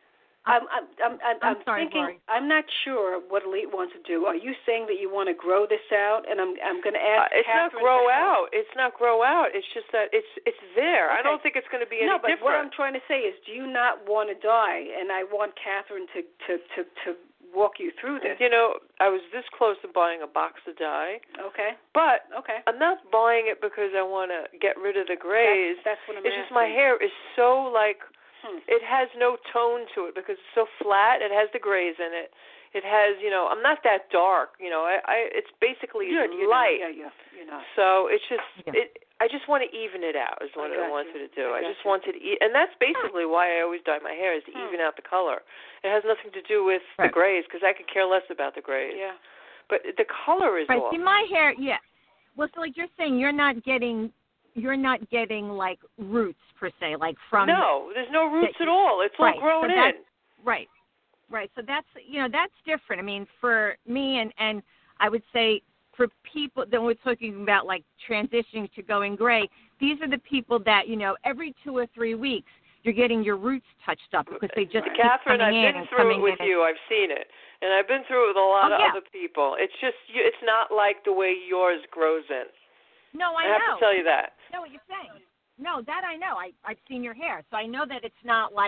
I'm I'm I'm I'm, I'm I'm sorry, thinking. Lori. I'm not sure what Elite wants to do. Are you saying that you want to grow this out? And I'm I'm going to ask. Uh, it's not Catherine grow to help. out. It's not grow out. It's just that it's it's there. I Okay. don't think it's going to be any No, but what I'm different. trying to say is, do you not want to die? And I want Catherine to to to to walk you through this. You know, I was this close to buying a box of dye, Okay. but Okay. I'm not buying it because I want to get rid of the grays. That's, that's what I'm It's asking. just my hair is so like. Hmm. It has no tone to it because it's so flat. It has the grays in it. It has, you know, I'm not that dark. You know, I, I it's basically You're, you're light. Not, yeah, yeah, you're not. So it's just, Yeah. it. I just want to even it out. Is I what got I wanted you. to do. I I, got just you. wanted to eat, and that's basically why I always dye my hair is to Hmm. even out the color. It has nothing to do with Right. the grays because I could care less about the grays. Yeah. But the color is Right. off. See, my hair, yeah. Well, so like you're saying, you're not getting, you're not getting like roots per se, like from. no, there's no roots that- at all. It's all right, grown so in. that's- Right. Right. So that's you know that's different. I mean, for me and and I would say for people that we're talking about like transitioning to going gray, these are the people that you know every two or three weeks you're getting your roots touched up because they just keep Catherine, coming I've in been and through coming it with in. you. I've seen it, and I've been through it with a lot Oh, of yeah. other people. It's just, you, it's not like the way yours grows in. No, I, I have know. to tell you that. I know what you're saying. No, that I know. I I've seen your hair, so I know that it's not like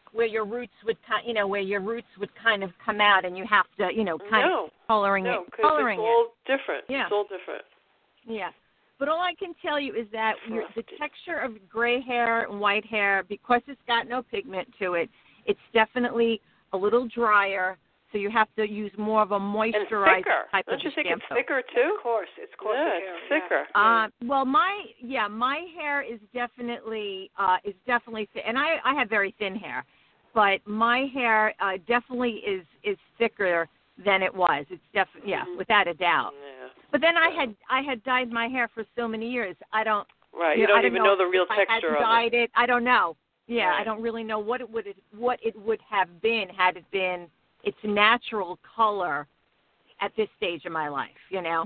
where your roots would, ki- you know, where your roots would kind of come out, and you have to, you know, kind no. of coloring no, it, because coloring it's all it. different. Yeah. It's all different. Yeah. But all I can tell you is that your, the Frosty. texture of gray hair and white hair, because it's got no pigment to it, it's definitely a little drier. So you have to use more of a moisturized and thicker. type Don't of you think shampoo. it's thicker too? Of course, it's coarser Yeah, hair. it's thicker. Uh, well, my yeah, my hair is definitely uh, is definitely thin, and I, I have very thin hair, but my hair uh, definitely is is thicker than it was. It's definitely yeah, Mhm. without a doubt. Yeah. But then I Yeah. had I had dyed my hair for so many years. I don't Right. you You know, I don't even know, the real if texture I hadn't of dyed it. I don't know. Yeah, Right. I don't really know what it would what it would have been had it been its natural color at this stage of my life. You know.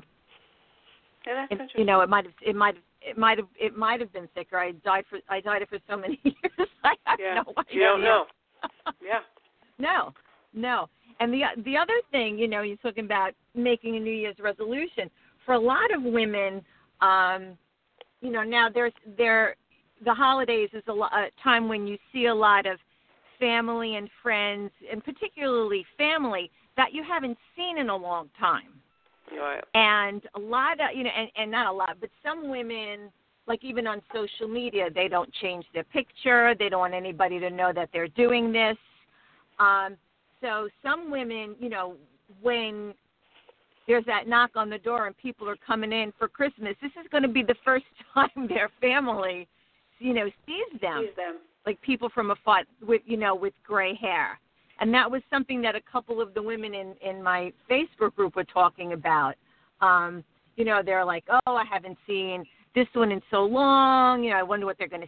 Yeah, that's And, interesting. you know, it might have, it might have, it might have, it might have been thicker. I died for, I dyed it for so many years. I have Yeah. no idea. You don't know. Yeah. No, no. And the the other thing, you know, you're talking about making a New Year's resolution. For a lot of women, um, you know, now there's there, the holidays is a, lo- a time when you see a lot of family and friends, and particularly family that you haven't seen in a long time. Right. And a lot of, you know, and, and not a lot, but some women, like even on social media, they don't change their picture. They don't want anybody to know that they're doing this. Um, so some women, you know, when there's that knock on the door and people are coming in for Christmas, this is going to be the first time their family, you know, sees them. Sees them. Like people from afar with, you know, with gray hair. And that was something that a couple of the women in, in my Facebook group were talking about. Um, you know, they're like, oh, I haven't seen this one in so long. You know, I wonder what they're going to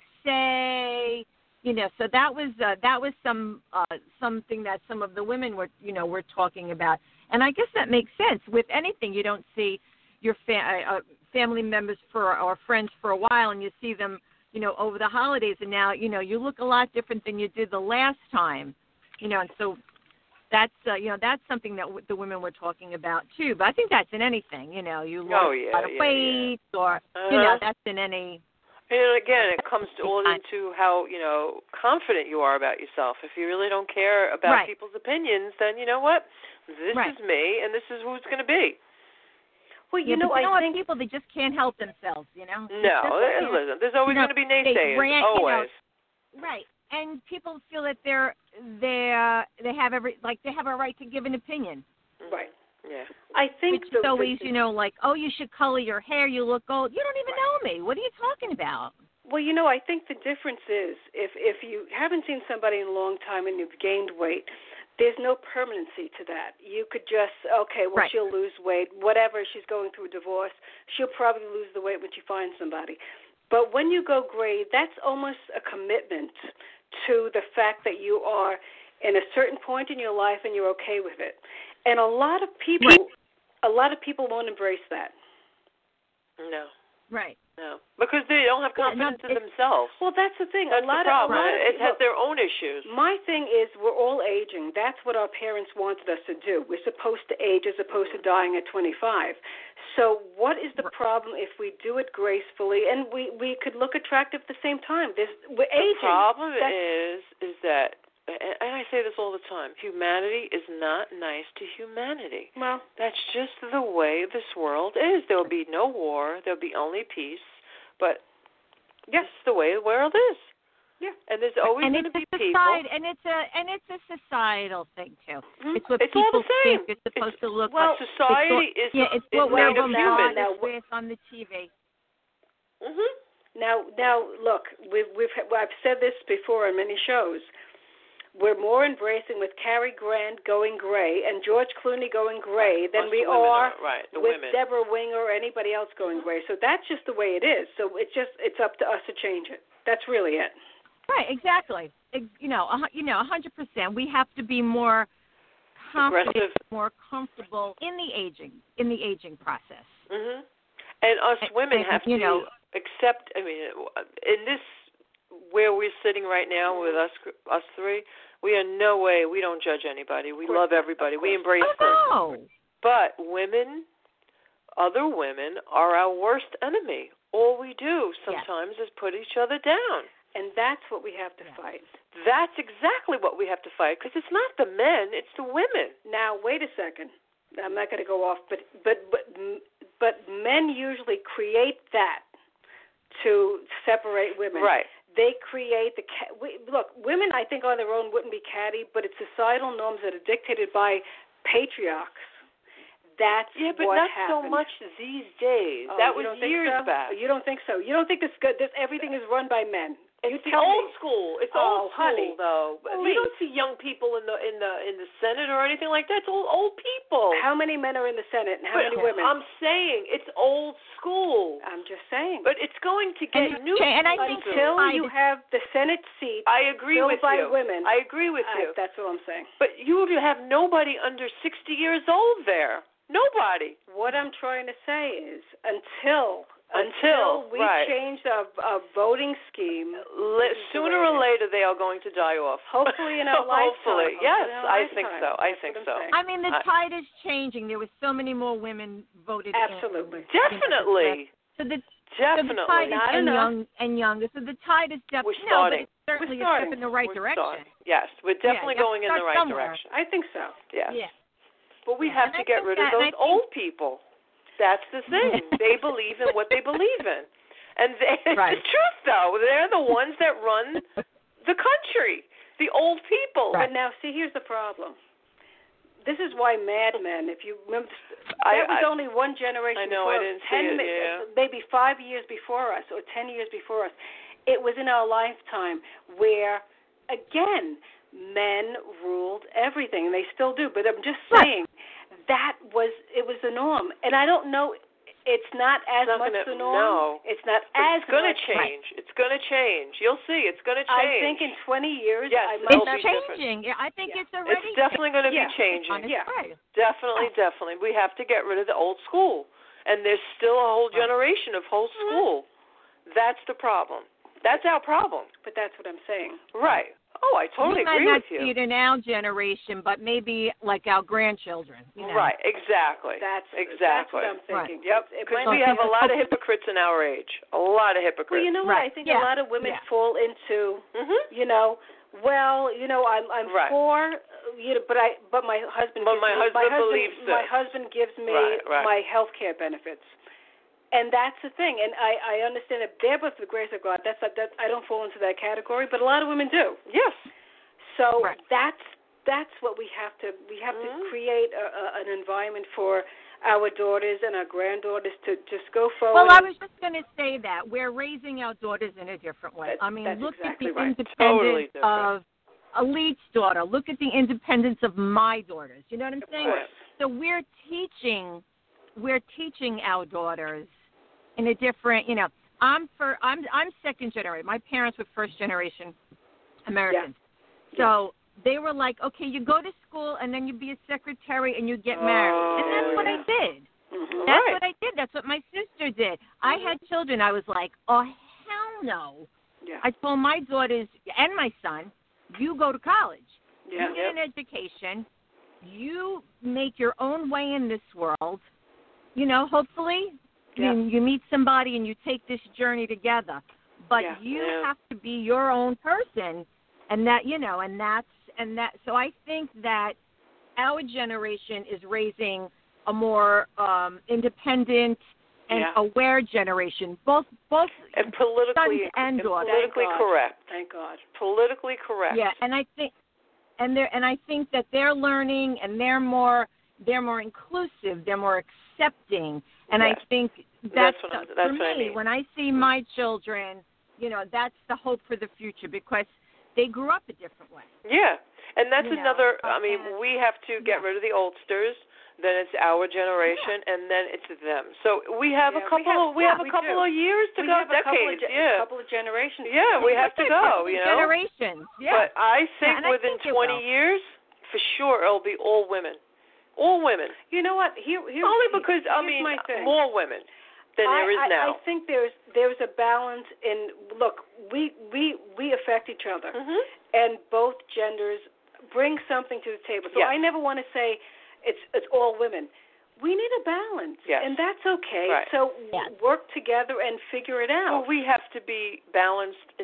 say. You know, so that was uh, that was some uh, something that some of the women were, you know, were talking about. And I guess that makes sense. With anything, you don't see your fa- uh, family members for or friends for a while, and you see them, you know, over the holidays. And now, you know, you look a lot different than you did the last time. You know, and so that's, uh, you know, that's something that w- the women were talking about, too. But I think that's in anything, you know. You lost Oh, yeah, a lot of yeah, weight yeah. or, Uh-huh. you know, that's in any. And again, it comes all into how, you know, confident you are about yourself. If you really don't care about Right. people's opinions, then you know what? This Right. is me, and this is who it's going to be. Well, you yeah, know, but you know I what? think People, they just can't help themselves, you know. No, It's just like, eh, listen, there's always you know, going to be they naysayers, ran- you know, always. Right. And people feel that they're they uh, they have every like they have a right to give an opinion. right. Yeah. I think Which the, is always, the, you know, like, oh, you should color your hair. You look old. You don't even know me. What are you talking about? Well, you know, I think the difference is if if you haven't seen somebody in a long time and you've gained weight, there's no permanency to that. You could just, okay, well, Right. she'll lose weight. Whatever, she's going through a divorce, she'll probably lose the weight when she finds somebody. But when you go gray, that's almost a commitment to the fact that you are in a certain point in your life and you're okay with it. And a lot of people, Right. a lot of people won't embrace that. No, Right. no. Because they don't have Yeah, no, confidence in it's- themselves. Well, that's the thing. That's a lot the problem. Of, a lot of It people, has their own issues. My thing is we're all aging. That's what our parents wanted us to do. We're supposed to age as opposed to dying at twenty-five. So what is the problem if we do it gracefully and we, we could look attractive at the same time? There's, we're The aging. problem That's- is, is that, and I say this all the time, humanity is not nice to humanity. Well, That's just the way this world is. There will be no war. There will be only peace. But yeah, this is the way the world is. yeah. And there's always and going it's to be a people. society, and it's a and it's a societal thing too. Mhm. It's what It's all people the same. think it's supposed It's- to look well, like. society it's is, what, yeah, it's is what we're made of humans. bombarded Now, with on the T V. Mhm. Now, now, look, we've we've I've said this before on many shows. We're more embracing with Cary Grant going gray and George Clooney going gray than Us we women are right, the with women. Deborah Winger or anybody else going gray. So that's just the way it is. So it's just it's up to us to change it. That's really it. Right, exactly. Ex- You know, a, hu- you know, a hundred percent. We have to be more confident, Aggressive. more comfortable in the aging, in the aging process. Mhm. And us And- women and, have you to know- accept. I mean, in this where we're sitting right now with us, us three, we are no way. We don't judge anybody. We course love not. everybody. Of We course. embrace Oh them. no! But women, other women, are our worst enemy. All we do sometimes is put each other down. And that's what we have to Yeah. fight. That's exactly what we have to fight, because it's not the men, it's the women. Now, wait a second. I'm not going to go off, but but but but men usually create that to separate women. Right. They create the ca- we, look. Women, I think, on their own wouldn't be catty, but it's societal norms that are dictated by patriarchs. That's Yeah, but what not happened. so much these days. Oh, that you was don't think years so? back. You don't think so? You don't think this good? This everything is run by men? It's you the tell old me. school. It's Oh, old school, honey. though. Please. You don't see young people in the in the in the Senate or anything like that. It's all old people. How many men are in the Senate and how But many women? I'm saying it's old school. I'm just saying. But it's going to get And, new. and I think Until I- you have the Senate seat I agree filled with by you. women, I agree with I- you. that's what I'm saying. But you have nobody under sixty years old there. Nobody. What I'm trying to say is until Until, we right. change our, our voting scheme, Le- this is the sooner way or it is. later, they are going to die off. Hopefully in our Hopefully, lifetime. yes, Hopefully in our I think lifetime. so. I That's think what so. I'm saying. I mean, the I- tide is changing. There was so many more women voted in. Absolutely. Definitely. So the, so the Definitely. tide is Not and enough. young and younger. So the tide is We're definitely no, but starting. it's certainly We're a starting. step in the right We're direction. starting. Yes, we're definitely you have to going in the start right somewhere. direction. I think so. Yes. Yeah. But we Yeah, have and to I get think rid of that- and those I think- old people. That's the thing. They believe in what they believe in. And they, it's Right. the truth, though. They're the ones that run the country, the old people. But now, see, here's the problem. This is why Mad Men, if you remember, I- that was I- only one generation I know, before I us, didn't see ten, it, mi- yeah. maybe five years before us or ten years before us. It was in our lifetime where, again, men ruled everything, and they still do. But I'm just Right. saying that was it was the norm, and I don't know. It's not as not much gonna- the norm. no. It's not But as it's going to much. change. It's going to change. You'll see. It's going to change. I think in twenty years, Yes, I it'll might It's be not different. changing. Yeah, I think Yeah. it's already. It's definitely going to Yeah. be changing. on its Yeah. way. Definitely, definitely. We have to get rid of the old school. And there's still a whole generation of old school. That's the problem. That's our problem. But that's what I'm saying. Right. Oh, I totally we might agree not with you. see it in our generation, but maybe like our grandchildren. You know? Right, exactly. That's exactly. That's what I'm thinking. Yep, It because might we be- have a lot of hypocrites in our age. A lot of hypocrites. Well, you know what? Right. I think Yeah. a lot of women Yeah. fall into, Mhm. you know, well, you know, I'm I'm Right. for, you know, but I but my husband. But gives my me, husband my husband, believes My this. husband gives me Right, right. my health care benefits, and that's the thing. And I I understand that they're both the grace of God. That's that I don't fall into that category, but a lot of women do. Yes. So Right. that's that's what we have to we have Mhm. to create a, a, an environment for our daughters and our granddaughters to just go forward. Well, I and- was just going to say that we're raising our daughters in a different way. That- I mean, that's look exactly at the right. independence Totally different. of Elite's daughter. Look at the independence of my daughters. You know what I'm Of saying? course. So we're teaching, we're teaching our daughters in a different. You know, I'm for I'm I'm second generation. My parents were first generation Americans. So they were like, okay, you go to school and then you be a secretary and you get married, and that's what I did. Mhm. That's Right. what I did. That's what my sister did. I had children. I was like, oh, hell no. Yeah. I told my daughters and my son, you go to college. Yeah. You get an education. You make your own way in this world. You know, hopefully Yeah. you, you meet somebody and you take this journey together. But Yeah. you Yeah. have to be your own person. And that, you know, and that's, and that, so I think that our generation is raising a more um, independent and Yeah. aware generation, both both And politically sons and and daughters. politically Thank God. correct. Thank God. Politically correct. Yeah, and I think and they and I think that they're learning and they're more they're more inclusive, they're more accepting, and Yes. I think That's that's, what I'm- for that's me what I mean. when I see my children, you know, that's the hope for the future because they grew up a different way. Yeah, and that's You know, another. I mean, and- we have to get yeah. rid of the oldsters. Then it's our generation, and then it's them. So we have Yeah, a we couple. have- of, we yeah, have a we couple do. of years to we go. have a couple of, Decades. ge- yeah. couple of generations. Yeah, we have to go. You know. Generations. Yeah. But I think and I within think it twenty will. years, for sure, it'll be all women. All women. You know what? Here, here, Only because I here's mean, my thing. more women than I, there is I, now. I think there's there's a balance in look. We we we affect each other, Mhm. and both genders bring something to the table. So Yes. I never want to say it's it's all women. We need a balance, Yes. and that's okay. Right. So Yes. work together and figure it out. Well, we have to be balanced in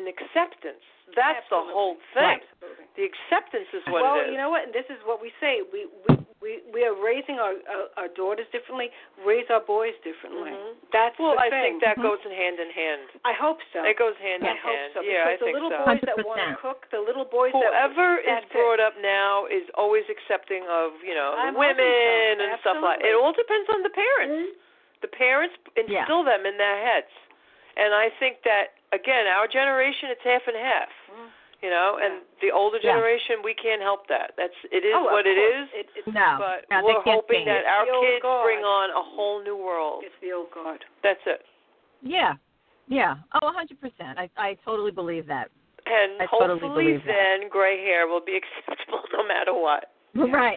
in acceptance. That's Absolutely. the whole thing. Absolutely. The acceptance is what well, it is. you know what? And this is what we say. We we we, we are raising our, our our daughters differently. Raise our boys differently. Mm-hmm. That's well, the I thing. think that Mhm. goes in hand in hand. I hope so. It goes hand I in hope hand. so. Yeah, I Because the think little so. boys that want to one hundred percent. cook, the little boys Whoever that is that's brought it. up now is always accepting of, you know, I'm the women hoping so. and stuff like that. It all depends on the parents. Mm-hmm. The parents instill Yeah. them in their heads. And I think that, again, our generation, it's half and half. Mm-hmm. You know, Yeah. and the older Yeah. generation, we can't help that. That's it is oh, what of it course. is. It, it's, No, But no, they we're can't hoping change. that our It's the old kids guard. bring on a whole new world. it's the old guard. That's it. Yeah, yeah. Oh, one hundred percent. I I totally believe that. And I totally hopefully believe that. then gray hair will be acceptable no matter what. Right.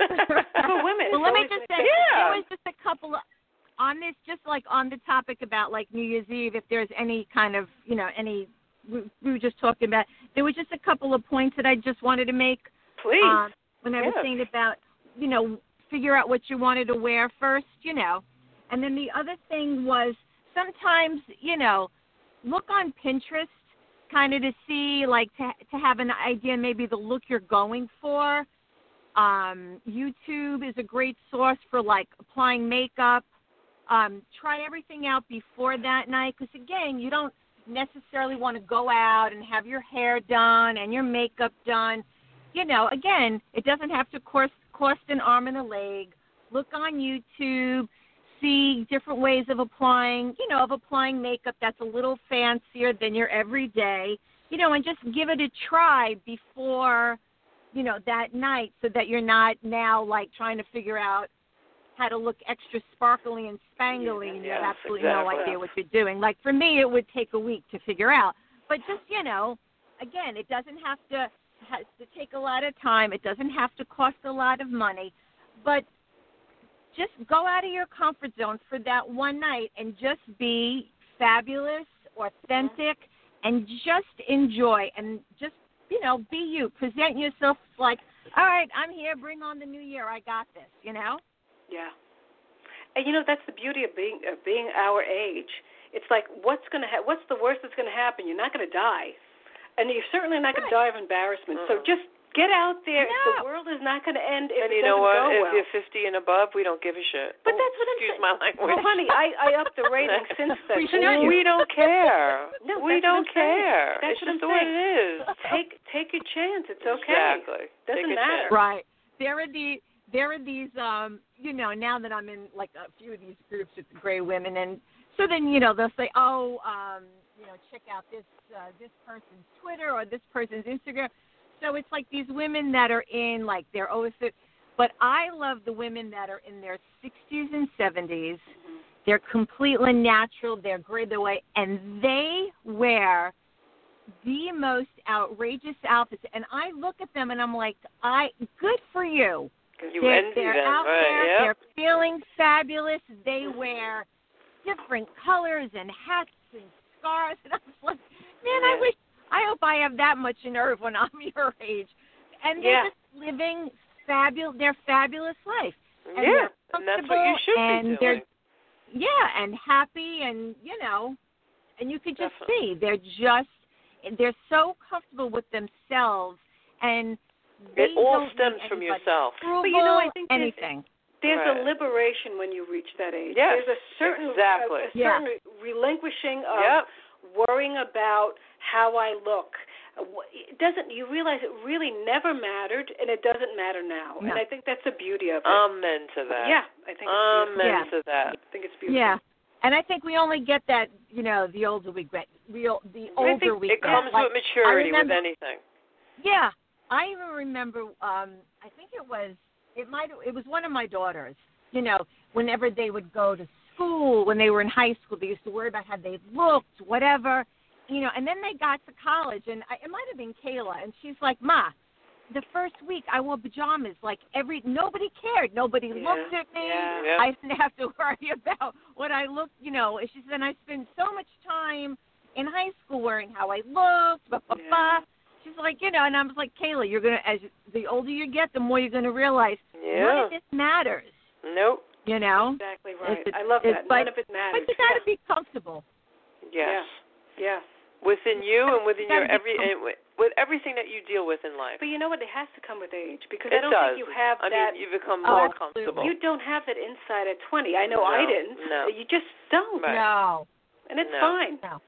For women, Well, it's let me always just been say, Yeah. there was just a couple of, on this, just like on the topic about like New Year's Eve, if there's any kind of, you know, any, we, we were just talking about, there were just a couple of points that I just wanted to make. Please. Um, when I was Yes. saying about, you know, figure out what you wanted to wear first, you know. And then the other thing was sometimes, you know, look on Pinterest kind of to see, like, to to have an idea maybe the look you're going for. Um, YouTube is a great source for, like, applying makeup. Um, try everything out before that night because, again, you don't necessarily want to go out and have your hair done and your makeup done. You know, again, it doesn't have to cost, cost an arm and a leg. Look on YouTube, see different ways of applying, you know, of applying makeup that's a little fancier than your everyday, you know, and just give it a try before, you know, that night so that you're not now, like, trying to figure out how to look extra sparkly and spangly and you have Yes, absolutely exactly. no idea what you're doing. Like, for me, it would take a week to figure out. But just, you know, again, it doesn't have to has to take a lot of time. It doesn't have to cost a lot of money. But just go out of your comfort zone for that one night and just be fabulous, authentic, and just enjoy and just, you know, be you. Present yourself like, all right, I'm here. Bring on the new year. I got this, you know? Yeah. And you know that's the beauty of being of being our age. It's like what's going to ha- what's the worst that's going to happen? You're not going to die, and you're certainly not going to die of embarrassment. So Mm-mm. just get out there. No. The world is not going to end if And it you know doesn't what? go If well. you're fifty and above, we don't give a shit. But that's what I'm Excuse saying. my language. Well, honey, I I upped the rating since then. We should know you. We don't care. No, we that's don't what I'm saying. care. That's it's what just I'm the way saying. it is. Take take your chance. It's okay. Exactly. Doesn't Take a matter. chance. Right. There are the there are these um you know, now that I'm in like a few of these groups with the gray women and so then, you know, they'll say, Oh, um, you know, check out this uh, this person's Twitter or this person's Instagram. So it's like these women that are in like their over fifty, but I love the women that are in their sixties and seventies. Mm-hmm. They're completely natural, they're gray their way, and they wear the most outrageous outfits, and I look at them and I'm like, I good for you. You they're envy they're them, out right? there, Yep. they're feeling fabulous. They wear different colors and hats and scarves, and I'm like, man, I Yeah. wish, I hope I have that much nerve when I'm your age. And they're Yeah. just living fabulous, their fabulous life. And yeah, they're and that's what you comfortable, should and be they're doing. yeah, and happy, and you know, and you could just Definitely. see they're just they're so comfortable with themselves, and they It all don't stems need from anybody's yourself. approval, But you know, I think there's- anything. There's Right. a liberation when you reach that age. Yes, There's a certain exactly. a, a Yeah. certain relinquishing of Yep. worrying about how I look. Uh, wh- It doesn't. You realize it really never mattered, and it doesn't matter now. No. And I think that's the beauty of it. Amen to that. yeah, I think it's Amen beautiful. Yeah. to that. I think it's beautiful. Yeah, and I think we only get that, you know, the older we get, real the I older think we it get. comes Like, with maturity remember- with anything. Yeah, I even remember. Um, I think it was it might it was one of my daughters. You know, whenever they would go to school, when they were in high school, they used to worry about how they looked, whatever. You know, and then they got to college, and I, it might have been Kayla, and she's like, "Ma, the first week I wore pajamas. Like every nobody cared, nobody Yeah. looked at me. Yeah. Yeah. I didn't have to worry about what I looked. You know." And she said, "And I spent so much time in high school worrying how I looked." Blah, blah, Yeah. blah. She's like, you know, and I was like, Kayla, you're gonna as the older you get, the more you're gonna realize none Yeah. of this matters. Nope. You know, Exactly right. It's- I love it's that. like- None of it matters. but you gotta be comfortable. Yes. Yeah. Yeah. within you and within You your gotta every become- and with with everything that you deal with in life. But you know what? It has to come with age because It I don't does. think you have I that. mean, you become Oh, more absolutely. comfortable. You don't have that insight at twenty. I know No, I didn't. no. You just don't. Right. No. And it's No. fine. No.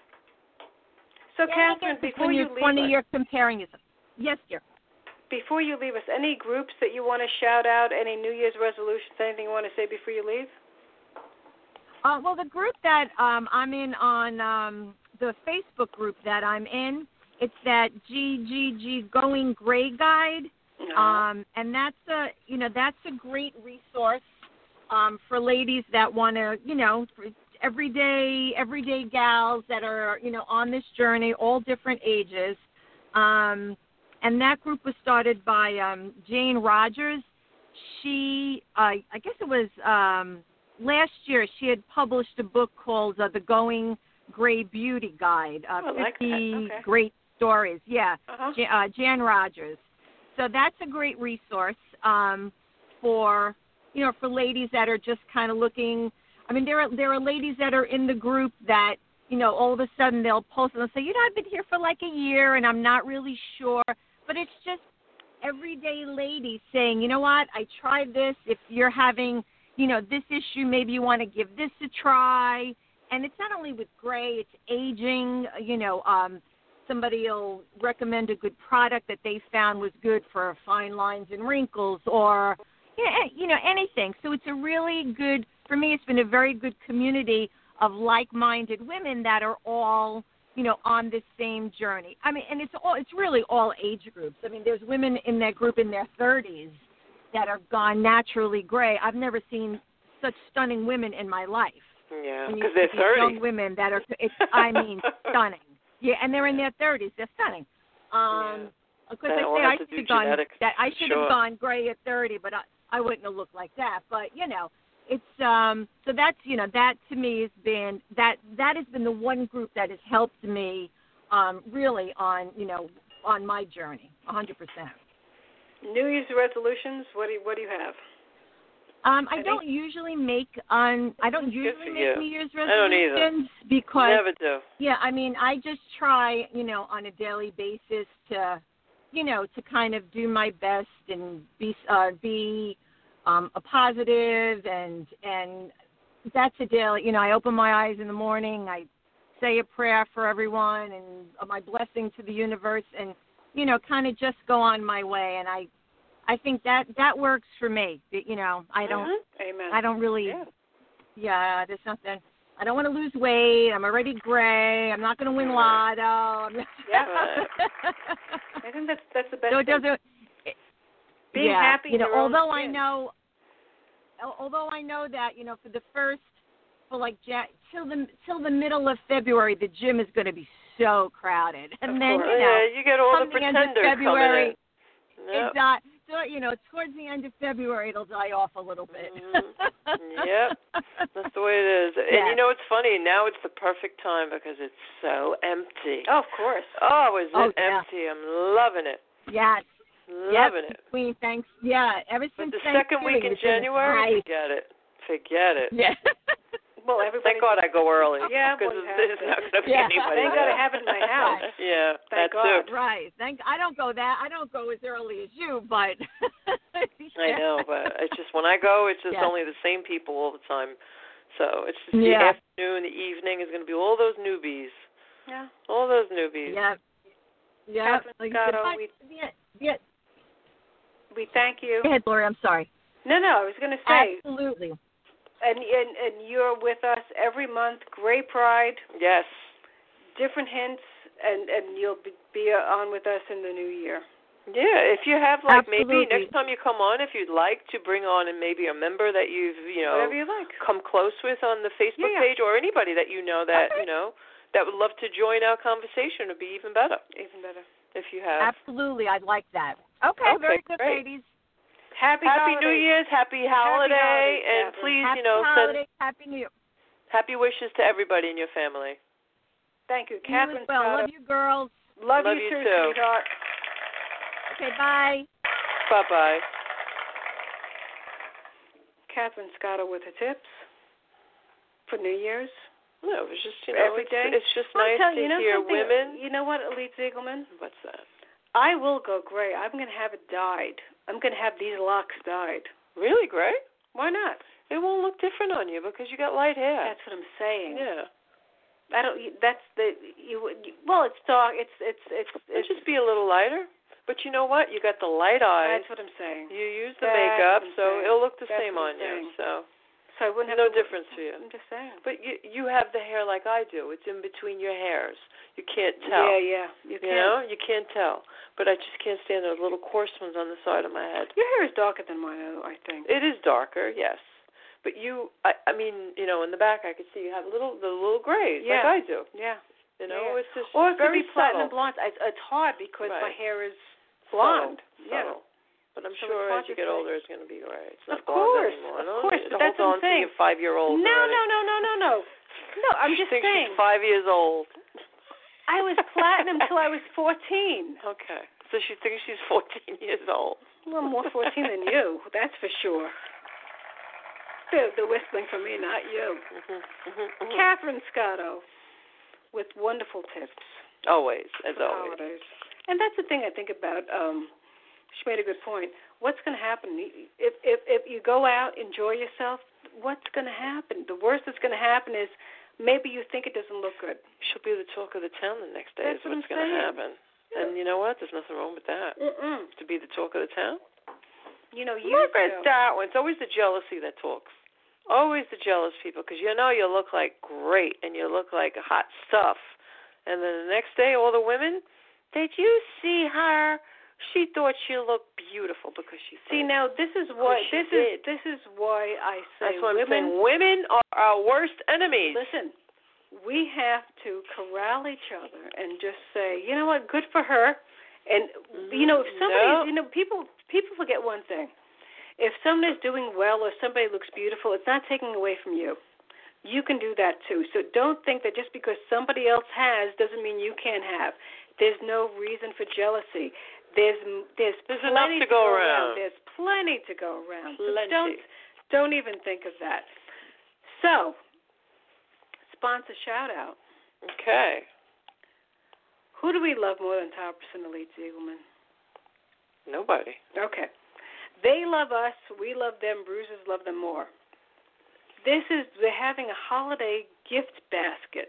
So, Yeah, Catherine, I guess before when you you're leave twenty, us, you're comparing yourself. Yes, dear. before you leave us, any groups that you want to shout out? Any New Year's resolutions? Anything you want to say before you leave? Uh, well, the group that um, I'm in on um, the Facebook group that I'm in, it's that G G G Going Gray Guide, No. um, and that's a you know that's a great resource um, for ladies that want to you know for everyday everyday gals that are you know on this journey, all different ages, um, and that group was started by um, Jane Rogers. She, uh, I guess it was. Um, Last year, she had published a book called uh, The Going Gray Beauty Guide, uh, Oh, I like that. fifty Okay. Great Stories. Yeah, Uh-huh. Jan, uh, Jan Rogers. So that's a great resource um, for, you know, for ladies that are just kind of looking. I mean, there are there are ladies that are in the group that, you know, all of a sudden they'll post and they'll say, you know, I've been here for like a year and I'm not really sure. But it's just everyday ladies saying, you know what, I tried this. If you're having you know, this issue, maybe you want to give this a try. And it's not only with gray, it's aging. You know, um, somebody will recommend a good product that they found was good for fine lines and wrinkles or, yeah, you know, anything. So it's a really good, for me, it's been a very good community of like-minded women that are all, you know, on this same journey. I mean, and it's all, it's really all age groups. I mean, there's women in that group in their thirties that are gone naturally gray. I've never seen such stunning women in my life. Yeah, When you because see they're these thirty. young women that are, it's, I mean, stunning. Yeah, and they're in their thirties. They're stunning. Um, Yeah. Of course, That I all say has I to should do have gone. genetics. That I should Sure. have gone gray at thirty, but I, I wouldn't have looked like that. But you know, it's um. So that's you know that to me has been that that has been the one group that has helped me, um, really on you know on my journey, a hundred percent. New Year's resolutions. What do you, what do you have? Um, I Any? don't usually make on. I don't usually for make you. New Year's I don't either. resolutions because Never do. yeah, I mean, I just try, you know, on a daily basis to, you know, to kind of do my best and be uh, be um, a positive and and that's a daily. You know, I open my eyes in the morning. I say a prayer for everyone and uh, my blessing to the universe, and you know, kind of just go on my way. And I, I think that that works for me. You know, I don't. Mm-hmm. Amen. I don't really. Yeah. Yeah, there's nothing. I don't want to lose weight. I'm already gray. I'm not going to win lotto. I'm not- Yeah. I think that's that's the best. so it thing. doesn't. It, Being yeah, happy. you know, in your own although I skin. know, al- although I know that you know, for the first, for like ja- till the till the middle of February, the gym is going to be so crowded, and Of then course. you know, yeah, you get all the come the end of pretenders February, coming in. Yep. it's not. So you know, towards the end of February, it'll die off a little bit. Mhm. Yep. That's the way it is. And Yeah. you know what's funny? Now it's the perfect time because it's so empty. Oh, of course. Oh, is Oh, it yeah. empty? I'm loving it. Yes. Loving yep. it. Between thanks, yeah. Ever But since the second week in Thanksgiving, it's been January, nice. forget it. Forget it. Yeah. Well, everybody. Thank God I go early. Yeah, because well, you there's have not to. going to be Yeah. anybody Thank God I there. have it in my house. Yeah, Thank that God. too. Right. Thank. I don't go that. I don't go as early as you, but. I know, but it's just when I go, it's just Yeah. only the same people all the time. So it's just the Yeah. afternoon, the evening is going to be all those newbies, Yeah. all those newbies. Yeah. Yeah. Catherine Like, Scotto, but- we- yeah. Yeah. We thank you. Go ahead, Lori. I'm sorry. No, no. I was going to say, Absolutely. and, and and you're with us every month. Gray Pride, Yes. different hints, and and you'll be, be on with us in the new year. Yeah, if you have like maybe Absolutely. next time you come on, if you'd like to bring on and maybe a member that you've you know Whatever you like. come close with on the Facebook Yeah, yeah. page, or anybody that you know that Okay. you know that would love to join our conversation, it'd be even better Even better. if you have. Absolutely. I'd like that. Okay. Okay, very good, great. ladies. Happy Happy New holidays. Year's, happy holiday, holidays, and Catherine. please, Happy you know, holidays. send Happy New Year. happy wishes to everybody in your family. Thank you, You Catherine as well. Scotto. Love you, girls. Love, Love you you too, too. sweetheart. Okay. Bye. Bye-bye. Catherine Scotto with her tips for New Year's. No, it's just, you know, every it's, day. it's just I'll nice tell to you, you know hear something? women. You know what, Elite Ziegelman? What's that? I will go gray. I'm going to have it dyed. I'm going to have these locks dyed. Really, Gray? Why not? It won't look different on you because you got light hair. That's what I'm saying. Yeah. I don't. That's the you. Well, it's dark. It's it's it's. It'll it's just be a little lighter. But you know what? You got the light eyes. That's what I'm saying. You use the That's makeup, what I'm so saying. it'll look the That's same what on I'm you. saying. So, so I wouldn't have no to, difference for you. I'm just saying. But you you have the hair like I do. It's in between your hairs. You can't tell. Yeah, yeah. You, You know, you can't tell. But I just can't stand those little coarse ones on the side of my head. Your hair is darker than mine, I think. It is darker, yes. But you, I, I mean, you know, in the back I could see you have little the little grays Yeah. like I do. Yeah. You know, Yeah. it's just or it could very be platinum subtle. blonde. It's, it's hard because my Right. hair is blonde. Subtle, Yeah. subtle. But I'm So sure it's hard as you to get say. older, it's going to be gray. It's not Of blonde course, anymore. of No, course, it but that's holds what I'm on saying. to your five-year-old. No, already. no, no, no, no, no. No, I'm She just thinks saying. she's five years old. I was platinum till I was fourteen. Okay, so she thinks she's fourteen years old. Well, I'm more fourteen than you. That's for sure. The, the whistling for me, not you. Mm-hmm, mm-hmm, mm-hmm. Catherine Scotto with wonderful tips. Always, as for always. holidays. And that's the thing I think about. Um, she made a good point. What's going to happen if if if you go out, enjoy yourself? What's going to happen? The worst that's going to happen is maybe you think it doesn't look good. She'll be the talk of the town the next day. That's Is what what's I'm going to saying. happen. And you know what? There's nothing wrong with that. Mm-mm. To be the talk of the town. You know, years Look ago. at that one. It's always the jealousy that talks. Always the jealous people, because you know you look like great and you look like hot stuff. And then the next day, all the women, did you see her? She thought she looked beautiful because she. See, now this is why she this did. is this is why I say That's what I'm women. saying. Women are our worst enemies. Listen, we have to corral each other and just say, you know what, good for her. And you know, if somebody, No. you know, people people forget one thing. If someone is doing well or somebody looks beautiful, it's not taking away from you. You can do that too. So don't think that just because somebody else has doesn't mean you can't have. There's no reason for jealousy. There's there's, There's plenty enough to go go around. There's plenty to go around. So Plenty. don't don't even think of that. So, sponsor shout out. Okay. Who do we love more than Topperson and Elite Ziegelman? Nobody. Okay. They love us. We love them. Bruisers love them more. This is, they're having a holiday gift basket.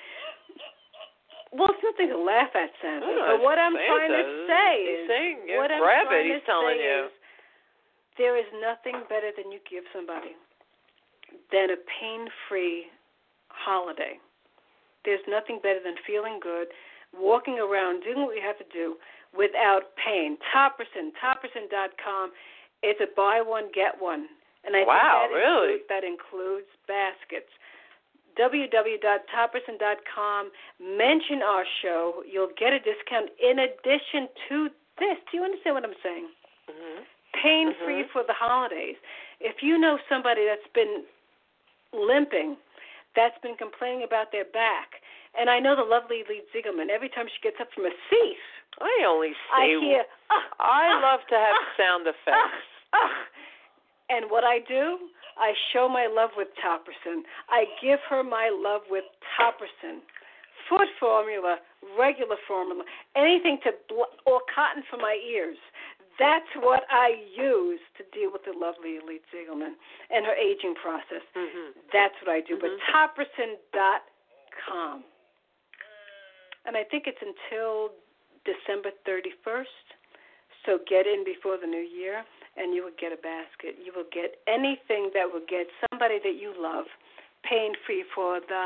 Well, it's nothing to laugh at, Santa. Oh, but what I'm Santa. trying to say He's is, saying, yeah, what I'm grab trying it, he's to telling say you. is, there is nothing better than you give somebody than a pain-free holiday. There's nothing better than feeling good, walking around, doing what you have to do without pain. Topperson, Topperson dot com. It's a buy one, get one. And I Wow, think that really? includes, that includes baskets. w w w dot topperson dot com. Mention our show. You'll get a discount in addition to this. Do you understand what I'm saying? Mm-hmm. Pain-free Mhm. for the holidays. If you know somebody that's been limping, that's been complaining about their back, and I know the lovely Elite Ziegelman, every time she gets up from a seat, I only I say hear, ah, I ah, love to have ah, sound ah, effects. ah. And what I do, I show my love with Topperson. I give her my love with Topperson. Foot formula, regular formula, anything to, bl- or cotton for my ears. That's what I use to deal with the lovely Elite Ziegelman and her aging process. Mm-hmm. That's what I do. Mhm. But Topperson dot com. And I think it's until December thirty-first. So get in before the new year, and you will get a basket. You will get anything that will get somebody that you love pain-free for the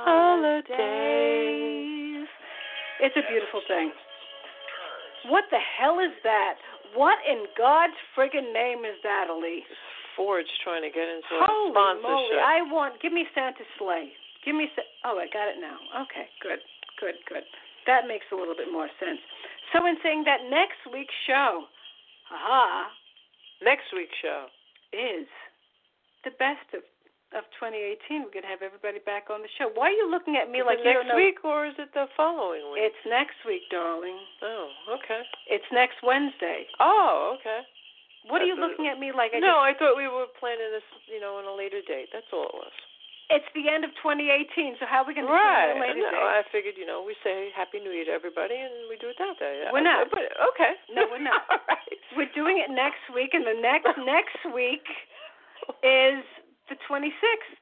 holidays. It's a beautiful thing. What the hell is that? What in God's friggin' name is that, Elise? Forge trying to get into Holy a sponsorship. moly. I want, give me Santa's sleigh. Give me, oh, I got it now. Okay, good, good, good. That makes a little bit more sense. So in saying that, next week's show, aha, Next week's show. is the best of, of twenty eighteen. We're going to have everybody back on the show. Why are you looking at me Is like it you next don't know? week or is it the following week? It's next week, darling. Oh, okay. It's next Wednesday. Oh, okay. What are you That's looking at me like I No, just... I thought we were planning this, you know, on a later date. That's all it was. it's the end of twenty eighteen, so how are we going to right. see you later no, day? I figured, you know, we say Happy New Year to everybody, and we do it that day. We're not. But, okay. No, we're not. All right. We're doing it next week, and the next next week is the twenty-sixth.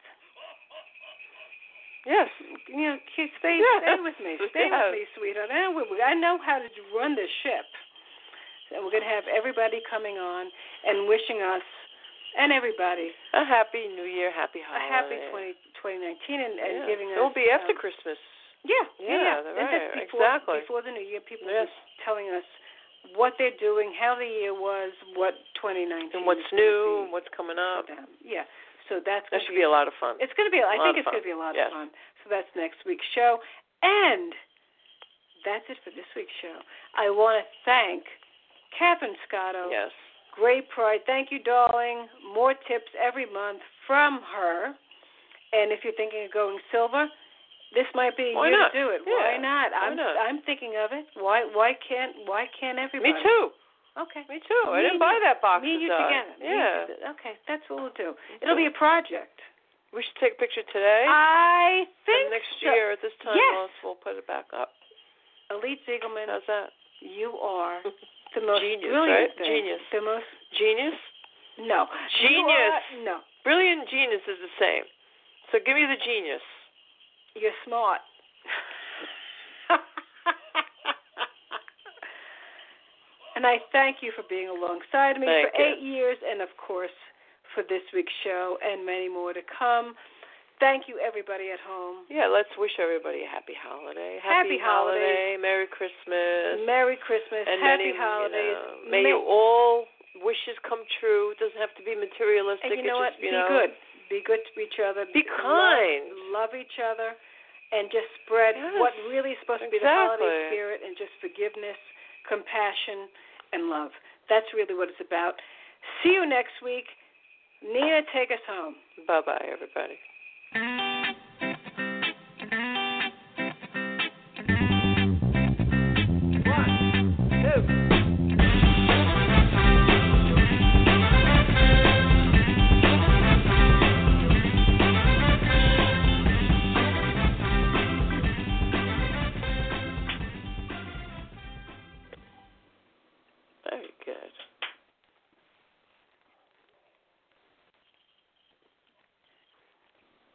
Yes. You know, kids, stay, yes. stay with me. Stay yes. with me, sweetheart. I know, I know how to run this ship. And we're going to have everybody coming on and wishing us and everybody a happy New Year, happy a holiday. happy twenty nineteen, and, and yeah. giving us. It will be after um, Christmas. Yeah, yeah, yeah. yeah. And Right. just before, exactly. before the New Year, people yes. are just telling us what they're doing, how the year was, what twenty nineteen and what's is new, and be. what's coming up. Yeah, so that's that gonna should be, be a lot of fun. It's going to be. I a think it's going to be a lot yes. of fun. So that's next week's show, and that's it for this week's show. I want to thank Catherine Scotto. Yes. Great Pride. Thank you, darling. More tips every month from her. And if you're thinking of going silver, this might be Why you not? to do it. Yeah. Why not? Why I'm not? I'm thinking of it. Why why can't why can't everybody? Me too. Okay. Me too. Me I didn't and buy you- that box. Me and you of together. dye. Me Yeah. and you- okay, that's what we'll do. It'll be a project. We should take a picture today. I think and next so. year at this time, Yes. we'll, we'll put it back up. Elite Ziegelman, How's that? you are the most Genius, brilliant right? thing. Genius. The most Genius? no. Genius. You are, no. Brilliant and genius is the same. So give me the genius. You're smart. And I thank you for being alongside me Thank for you. eight years and, of course, for this week's show and many more to come. Thank you, everybody at home. Yeah, let's wish everybody a happy holiday. Happy holiday. Merry Christmas. Merry Christmas. and Happy many, holidays. You know, may May- you all wishes come true. It doesn't have to be materialistic. And you know what? It's just, Be you know, good. Be good to each other. Be kind. Love, love each other. And just spread Yes, what really is supposed to be the exactly. holiday spirit and just forgiveness, compassion, and love. That's really what it's about. See you next week. Nina, take us home. Bye-bye, everybody. Very good.